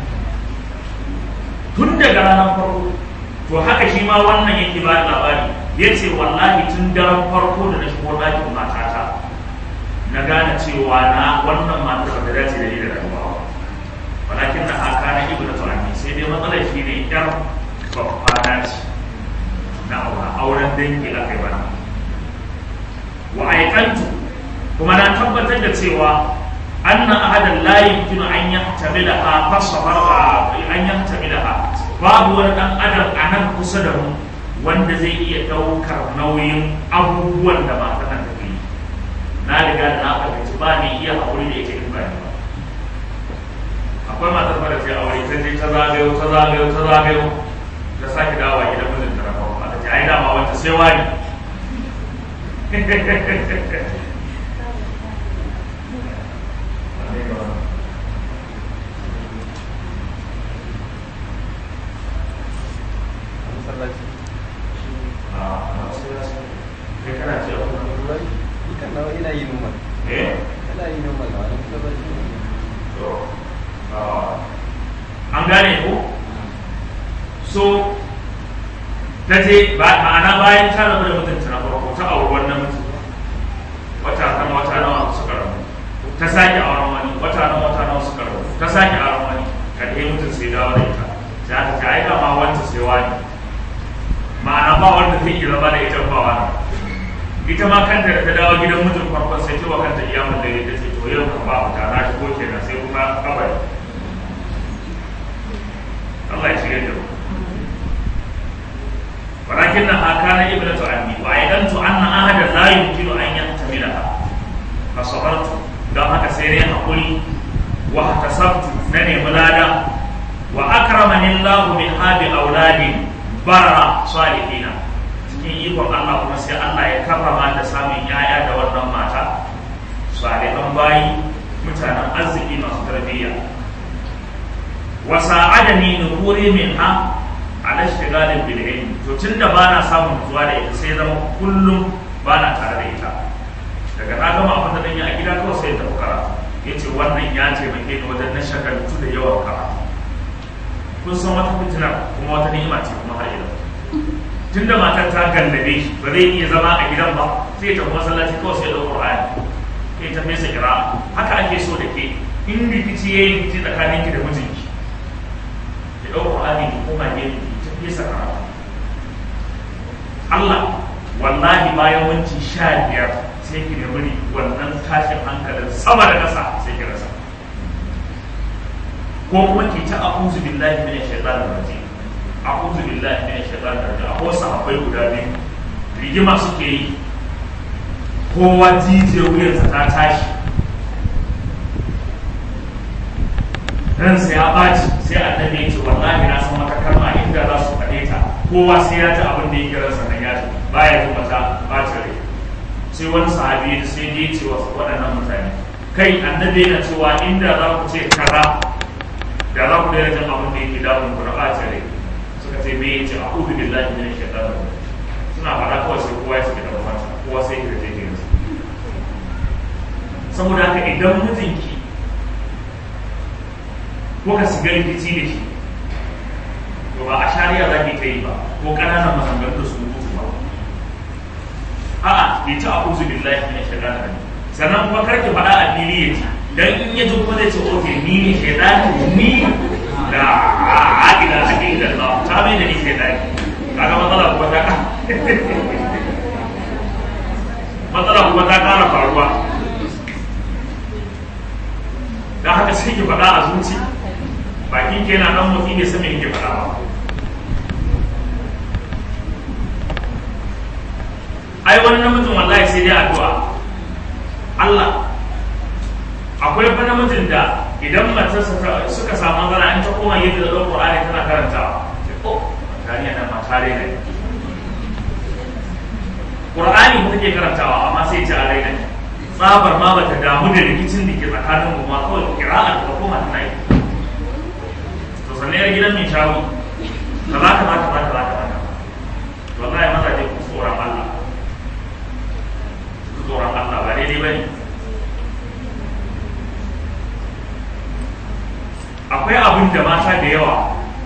tun daga ranar farko to haka shi ma wannan yake ba da labari ya ce wallahi tun daren farko da na shigo ɗakin matata na gane cewa na wannan matar da dace da ni da rayuwa walakin na haka na ibu da tunani sai dai matsalar shi ne yar babba ce na auren dangi a kai bana wa aikantu kuma na tabbatar da cewa anna ahadan la yumkinu an yahtamilaha fasabara an yahtamilaha babu wani dan adam a nan kusa da mu wanda zai iya daukar nauyin abubuwan da matan nan take yi na riga da na fahimci ba ni iya haƙuri da ita in ba ni ba akwai matar fara ce aure ta je ta zagayo ta sake dawowa gidan mijinta na farko aka ce ai dama wanda sai wani an gane ko so ta je ma'ana bayan ta rabu da mutunta na farko ta auri wannan mutum wata nawa suka rabu ta sake auren wani wata nawa suka rabu ta sake auren wani ka dai mutum sai dawo da ita sai aka ce ai dama wanda sai wani ma'ana ba wanda zai iya raba da ita ba wani ita ma kanta da ta dawo gidan mutum farkon sai ta wa kanta iyamun da ya ce to yau ka ba ta na shigo kenan sai kuma kabari Allah ya shirya da mu walakin na hakana ibnatu ammi wa aidantu anna ahadan la yumkinu an yahtamilaha fa sabartu dan haka sai ne hakuri wa hasabtu na nemi lada wa akramani Allah min hadi auladin bara salihina cikin ikon Allah kuma sai Allah ya karrama da samun yaya da wannan mata salihan bayi mutanen arziki masu tarbiyya wa sa'adani nufuri minha ala ishtigalin bil ilm to tunda bana samun zuwa da ita sai zama kullum bana tare da ita daga na gama abin da dan yi a gida kawai sai ta fukara yace wannan ya taimake ni wajen na shagaltu da yawan karatu kun san wata fitina kuma wata ni'ima ce kuma har ila tunda matar ta gallabe shi ba zai iya zama a gidan ba sai ta kuma masallaci kawai sai da Qur'ani sai ta fesa kira haka ake so da ke in rikici yayi rikici tsakaninki da mijinki ɗau Qur'ani ki koma ne ta fesa karatu Allah wallahi bayan minti 15 sai ki nemi wannan tashin hankalin sama da ƙasa sai ki rasa ko kuma ki ta a'udhu billahi minash shaitanir rajim a'udhu billahi minash shaitanir rajim akwai sahabbai guda biyu rigima suke yi kowa jijiyar wuyarsa ta tashi ransa ya ɓaci sai annabi ya ce wallahi na san wata kalma inda za su faɗe ta kowa sai ya ji abin da yake ransa nan ya ji baya ji mata ɓacin rai sai wani sahabi da sai ya ce wa waɗannan mutane kai annabi yana cewa inda za ku ce kaza da za ku daina jin abin da yake damun ku na ɓacin rai suka ce me yace a'udhu billahi minash shaitanir rajim suna faɗa kawai sai kowa ya shiga da mata kowa sai ya je gidansa saboda haka idan mijinki ko ka shiga rikici da shi to ba a shari'a za ki ta yi ba ko ƙananan maganganu da su mutu ba a'a ya ci a'udhu billahi minash shaitanir rajim sannan kuma karki faɗa a fili ya ci dan in ya ji kuma zai ce oke ni ne shaitani ni da a'ila ake illa Allah ta bai da ni shaitani kaga matsala kuma ta ƙara faruwa dan haka sai ki faɗa a zuci bakin ke na dan motsi ne sai yake fada ba ai wani namijin wallahi sai dai addu'a. Allah akwai fa namijin da idan matarsa suka samu matsala in ta koma yadda da Qur'ani tana karantawa oh gani nan ma tare ne Qur'ani ba take karantawa amma sai ta alai ne tsabar ma bata damu da rikicin da ke tsakanin mu ma kawai qira'a ta koma tana yi to sannan yar gidan mai shawo kaza wallahi mazaje ku tsoron Allah tsoron Allah ba daidai bane. Akwai abin da mata da yawa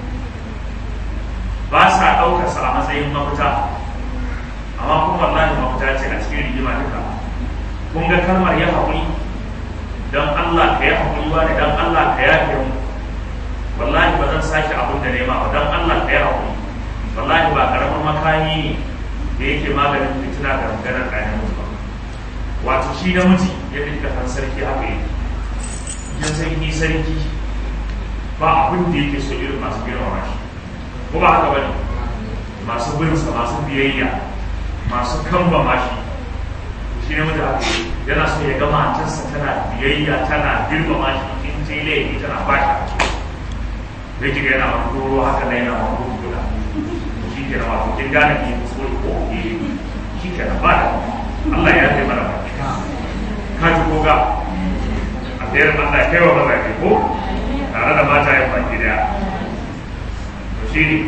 ba sa ɗaukarsa a matsayin mafita amma kuma wallahi mafita ce a cikin rigima duka. Kun ga kalmar ya haƙuri don Allah ka yi haƙuri wani don Allah ka yafe mu wallahi ba zan sake abin da nema ba don Allah ka yi haƙuri wallahi ba ƙaramin makami ne da yake maganin fitina da maganar ƙayan mutu ba. Wato shi namiji yadda kika san sarki haka yake idan sarki sarki ba abin da yake so irin masu girmama shi ko ba haka bane masu binsa masu biyayya masu kambama shi ne mutu haka yana so ya ga matarsa tana biyayya tana girmama shi in sai laifi tana ba shi da kika yana wani doro haka na yana wani guda shi ke na wato kin gane ki kuskure ko shi ke na ba da Allah ya kai mana ba ka ji ko ga a tsayar Allah kai wa maza ke ko tare da mata ya baki daya to shi ne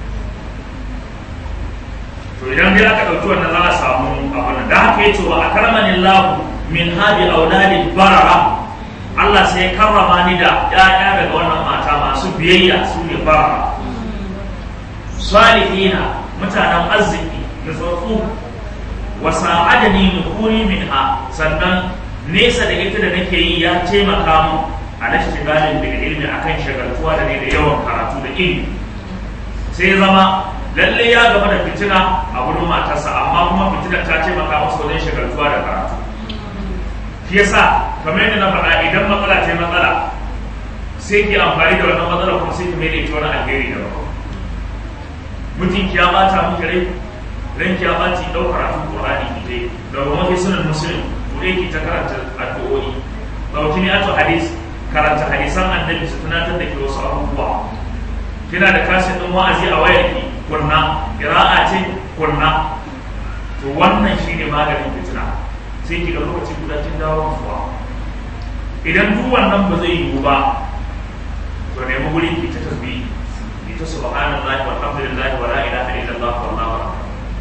to idan dai aka ɗauki wannan za a samu abin da haka yace wa akramanin lahu min hadi auladil barara Allah sai ya karrama ni da ƴaƴa daga wannan mata masu biyayya su ne barara salihina mutanen arziki da tsotsu wa sa'adani nukuri minha sannan nesa da ita da nake yi ya taimaka mu a lashtigalin daga ilmi akan shagaltuwa da ne da yawan karatu da ilmi sai ya zama lalle ya gaba da fitina a wurin matarsa amma kuma fitina ta taimaka masa wajen shagaltuwa da karatu shi yasa kamar yadda na faɗa idan matsala ce matsala sai ki amfani da wannan matsala kuma sai ki mai da ita wani alheri da ba mutum ki ya bata miki rai ranki ya baci ɗau karatun Qur'ani ki dai daga mafi sunan muslim bude ki ta karanta addu'o'i dauki ne ato hadis karanta hadisan annabi su tunatar da ke wasu abubuwa kina da kasin din wa'azi a wayarki kunna qira'a ce kunna to wannan shine maganin fitina sai ki ga lokaci guda kin dawo kuwa idan duk wannan ba zai yiwu ba to nemi guri ki ta tasbih ki ta subhanallahi walhamdulillahi wa la ilaha illallah wallahu akbar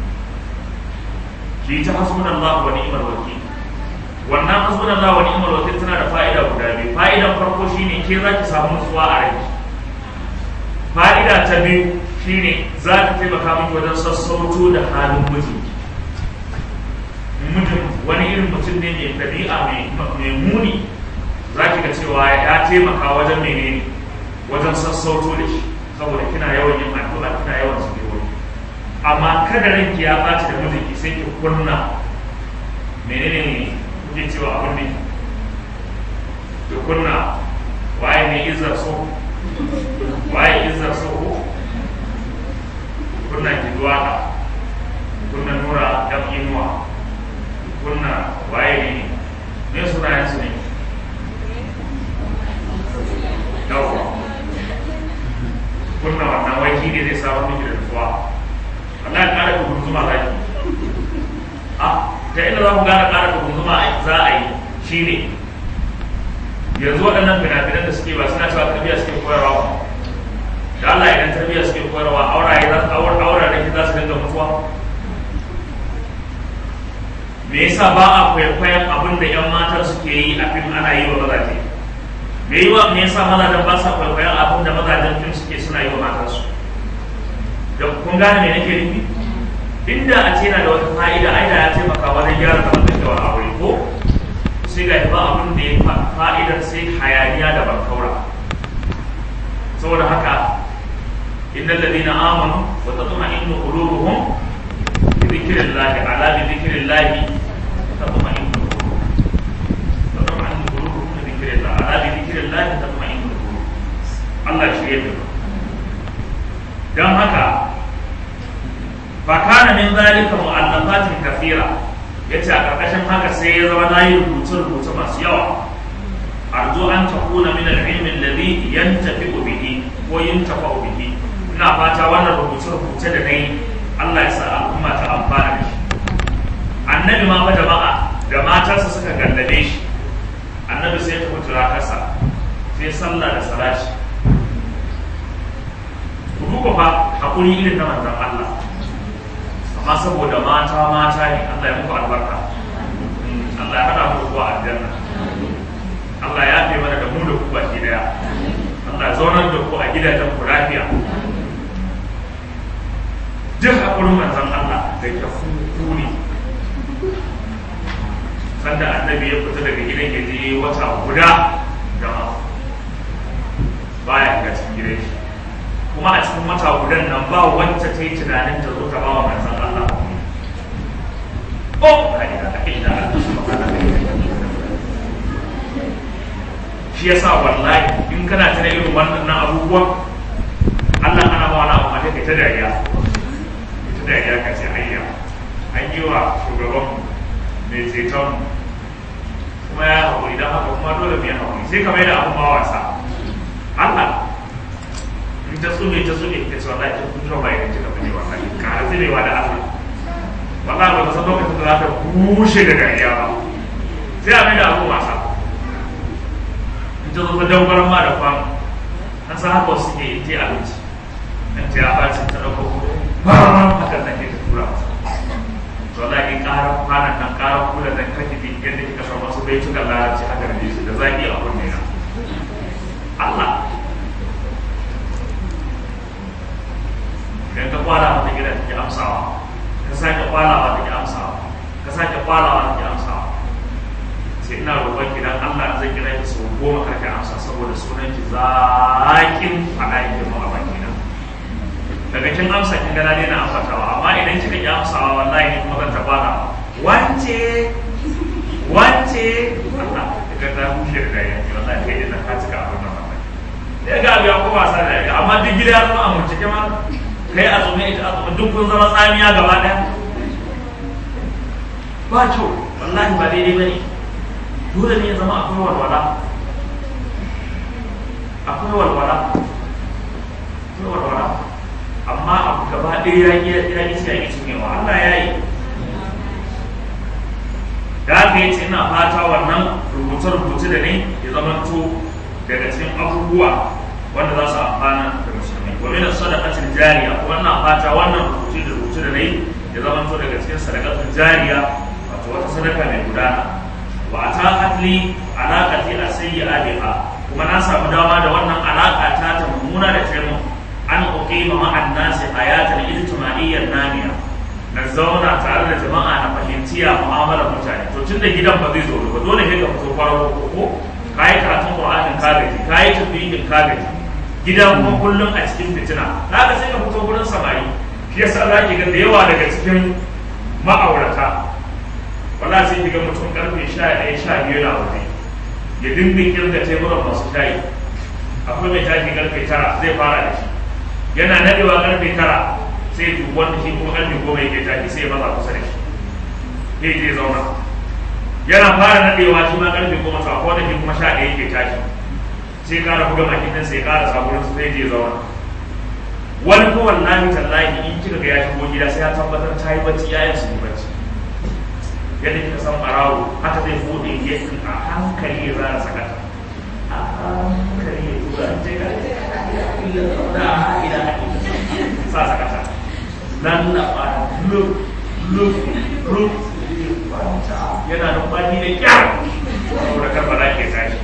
ki ta hasbunallahu wa ni'mal wakeel wannan hasbunallahu wa ni'mal wakeel tana da fa'ida guda biyu fa'idan farko shine ke zaki samu nutsuwa a ranki fa'ida ta biyu shine za ta taimaka miki wajen sassauto da halin mijinki mutum wani irin mutum ne mai ɗabi'a mai muni za ki ga cewa ya taimaka wajen menene wajen sassauto da shi saboda kina yawan yin addu'a kina yawan zubewa amma kada ranki ya ɓaci da mijinki sai ki kunna menene ne kuke cewa abin ne ki kunna waye ne izar so waye izar so kunna ki duwaka kunna nura dan inuwa kunna waye ne sunayen su ne yawa kunna wannan wai ne zai samu miki da nutsuwa Allah ya kara ku gunzuma zaki a ta inda za ku gane kara ku gunzuma za a yi shine yanzu waɗannan fina-finan da suke ba suna cewa tarbiyya suke koyarwa ba da Allah idan tarbiyya suke koyarwa auraye za su dinga mutuwa me yasa ba a kwaikwayon abin da 'yan matan suke yi a fim ana yi wa mazaje me yasa mazajen ba sa kwaikwayon abin da mazajen fim suke suna yi wa matansu da kun gane me nake nufi inda a ce yana da wata fa'ida ai da ya taimaka wajen gyara zamantakewar aure ko sai ga ba abin da ya fa'idar sai hayaniya da bankaura saboda haka innal ladina amanu wa tatma'innu qulubuhum bi dhikrillah ala bi dhikrillah tatma'innu qulubuhum bi dhikrillah ala bi dhikrillah tatma'innu qulubuhum Allah shi ya tabbata dan haka fa kana min zalika mu'allafatin kathira yace a karkashin haka sai ya zama nayi rubuce masu yawa arzu an takuna min al-ilmi alladhi yantafi'u bihi ko yantafa'u bihi. Ina fata wannan rubuce da nayi Allah ya sa al'umma ta amfana da shi. Annabi ma fa jama'a da matarsa suka gallabe shi, annabi sai ya tafi turakarsa sai sallah da salati. Ku duba fa hakuri irin na manzon Allah, amma saboda mata ne. Allah ya muku albarka, Allah ya hada muku a aljanna, Allah ya fi mana da mu da ku baki daya, Allah ya zaunar da ku a gidajen ku lafiya. Duk hakurin manzon Allah da ke kuni sanda annabi ya fita daga gidan ya je wata guda da baya ga cikin gidan shi, kuma a cikin wata gudan nan ba wacce ta yi tunanin ta zo ta ba wa manzon Allah. Shi yasa wallahi in kana tana irin wannan abubuwan Allah ana ba wani abu ma kai ta dariya, ita dariya ka ce ayya an yi wa shugaban mai ceton kuma ya haƙuri, don haka kuma dole mai haƙuri sai ka mai da abun ba wasa. Allah in ta tsune ka ce wallahi ta kuma ba idan kika bane wallahi ka zirewa da Allah wallahi ba ka san lokacin da za ta bushe da dariya ba, sai a mai da abun wasa. In ta zo ta dangwaran ma da kwan an san haka wasu ke in ta abinci in ta ya ɓaci ta ɗauka ba hakan nan ke ta tura masa. Wallahi ƙarar kwanan nan ƙarar kula da kake bi yadda kika san wasu bai cika larabci haka da su da zaki a kunne na Allah. Idan ka kwala mata gida take amsawa, ka sake kwalawa take amsawa, ka sake kwalawa take amsawa, sai ina roƙon ki dan Allah zai kira ki sau 10 karki amsa saboda sunan ki zakin faɗa yake mu a baki na. Daga kin amsa kin ga na daina amfatawa, amma idan kika ki amsawa wallahi ni kuma zan tabbata wance Allah daga ta bushe da yanki wallahi kai idan ka cika abin nan wallahi ya ga abu ya ko wasa da ya amma duk gida ya zama amurce ke ma kai a zume ita a zume duk kun zama tsamiya gaba ɗaya ba kyau wallahi ba daidai ba ne. Dole ne ya zama akwai walwala amma abu gaba ɗaya ya ƙi cinyewa Allah ya yi. Da aka yi ce ina fata wannan rubuce-rubuce da ne ya zamanto daga cikin abubuwa wanda za su amfana da musulmi. Wani da sadaqatul jariya wannan fata wannan rubuce da ne ya zamanto daga cikin sadaqatul jariya, wato wata sadaka mai gudana. Wa ta hatli alaƙati a sayyi'atiha, kuma na samu dama da wannan alaƙa ta mummuna da taimu an uqima ma'an nasi hayatan ijtima'iyyar namiya, na zauna tare da jama'a na fahimci ya mu'amalar mutane. To tunda gidan ba zai zo ba dole ne ka fito farko ko kai karatun Qur'anin ka gaji, kai tafiyin ka gaji, gida kuma kullum a cikin fitina, zaka sai ka fito gurin samari. Shi yasa zaki ga da yawa daga cikin ma'aurata wala sai kiga mutum karfe 11-12 na waje ya dinga kirga teburan masu shayi. Akwai mai tashi karfe 9 zai fara da shi, yana nadewa karfe 9 sai duk wanda shi kuma karfe 10 yake tashi sai ya maza kusa da shi sai zai zauna, yana fara nadewa shi ma karfe 10 sa ko da shi kuma 11 yake tashi sai kara buga makin nan sai kara sabuwar su sai zai zauna. Wani ko wallahi tallahi in kika ga ya shigo gida sai ya tabbatar ta yi bacci yayin su bacci. Yadda kika san barawo haka zai bude gefen a hankali ya zara sakata, a hankali ya tura an je da ila sa sakata nan na fara look yana numfashi da kyar saboda karbala ke tashi.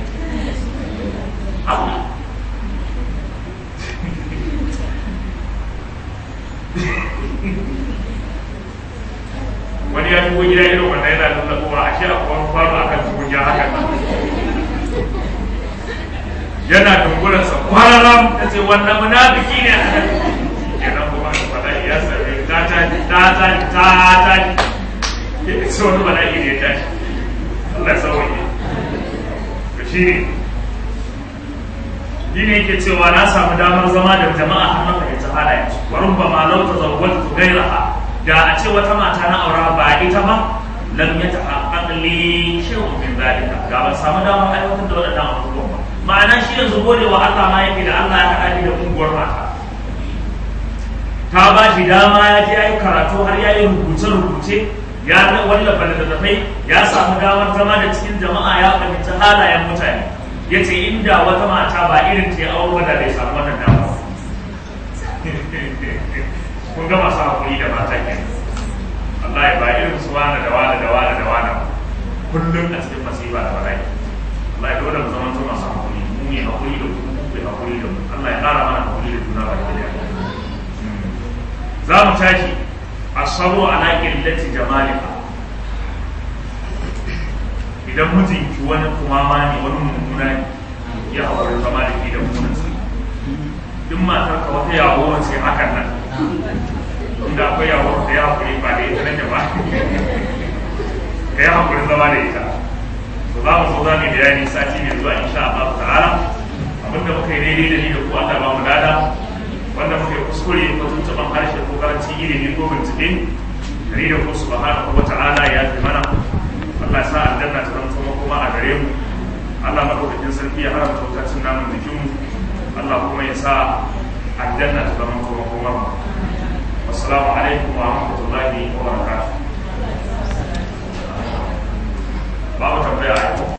Wani ya shigo gida irin wannan yana nuna kowa a shi a kwan kwano a kan tukunya haka yana dunguransa kwararam ta ce wannan munafiki ne a nan kenan kuma da bala'i ya sami ta sai wani bala'i ne ya tashi. Allah ya sauwaye to shi ne yake cewa na samu damar zama da jama'a har na fahimci halayensu wa rubbama law tazawwajtu ghayraha da a ce wata mata na aura ba ita ba lam yatahaqqaq li shay'un min dhalika da ban samu damar aiwatar da wadannan abubuwan ba ma'ana shi yanzu godewa Allah ma yake da Allah ya haɗa da unguwar mata ta ba shi dama ya je yayi karatu har yayi rubuce ya wallafa littattafai ya samu damar zama da cikin jama'a ya fahimci halayen mutane ya ce inda wata mata ba irin ta aure da bai samu wannan dama kun ga masu hakuri da mata ke Allah ya ba irin su wani da wani da wani da wani kullum a cikin masifa da bala'i Allah ya dole mu zama masu hakuri mu ne hakuri da ku ku hakuri da mu Allah ya ƙara mana hakuri da juna baki da za mu tashi asabu ala qillati jamalika idan mijinki wani kumama ne wani mummuna ne ya haƙuri zama da ke da mummunansa duk matar ka wata yawo wace hakan nan inda akwai yawo da ya haƙuri ba da ita nake ba ka yi haƙuri zama da ita to za mu so za mu yi bayani sati mai zuwa insha Allah ta'ala abinda muka yi daidai da ni da ku Allah ba mu lada wanda muka yi kuskure ko tuntuɓan harshe ko karancin ilimi ko bincike ni da ku subhanahu wa ta'ala ya fi mana Allah sa aljanna ta zama kuma a gare mu Allah madaukakin sarki ya haramta wutar namun jikin mu Allah kuma ya sa aljanna ta zama kuma mu assalamu alaikum wa rahmatullahi wa barakatuh babu tambaya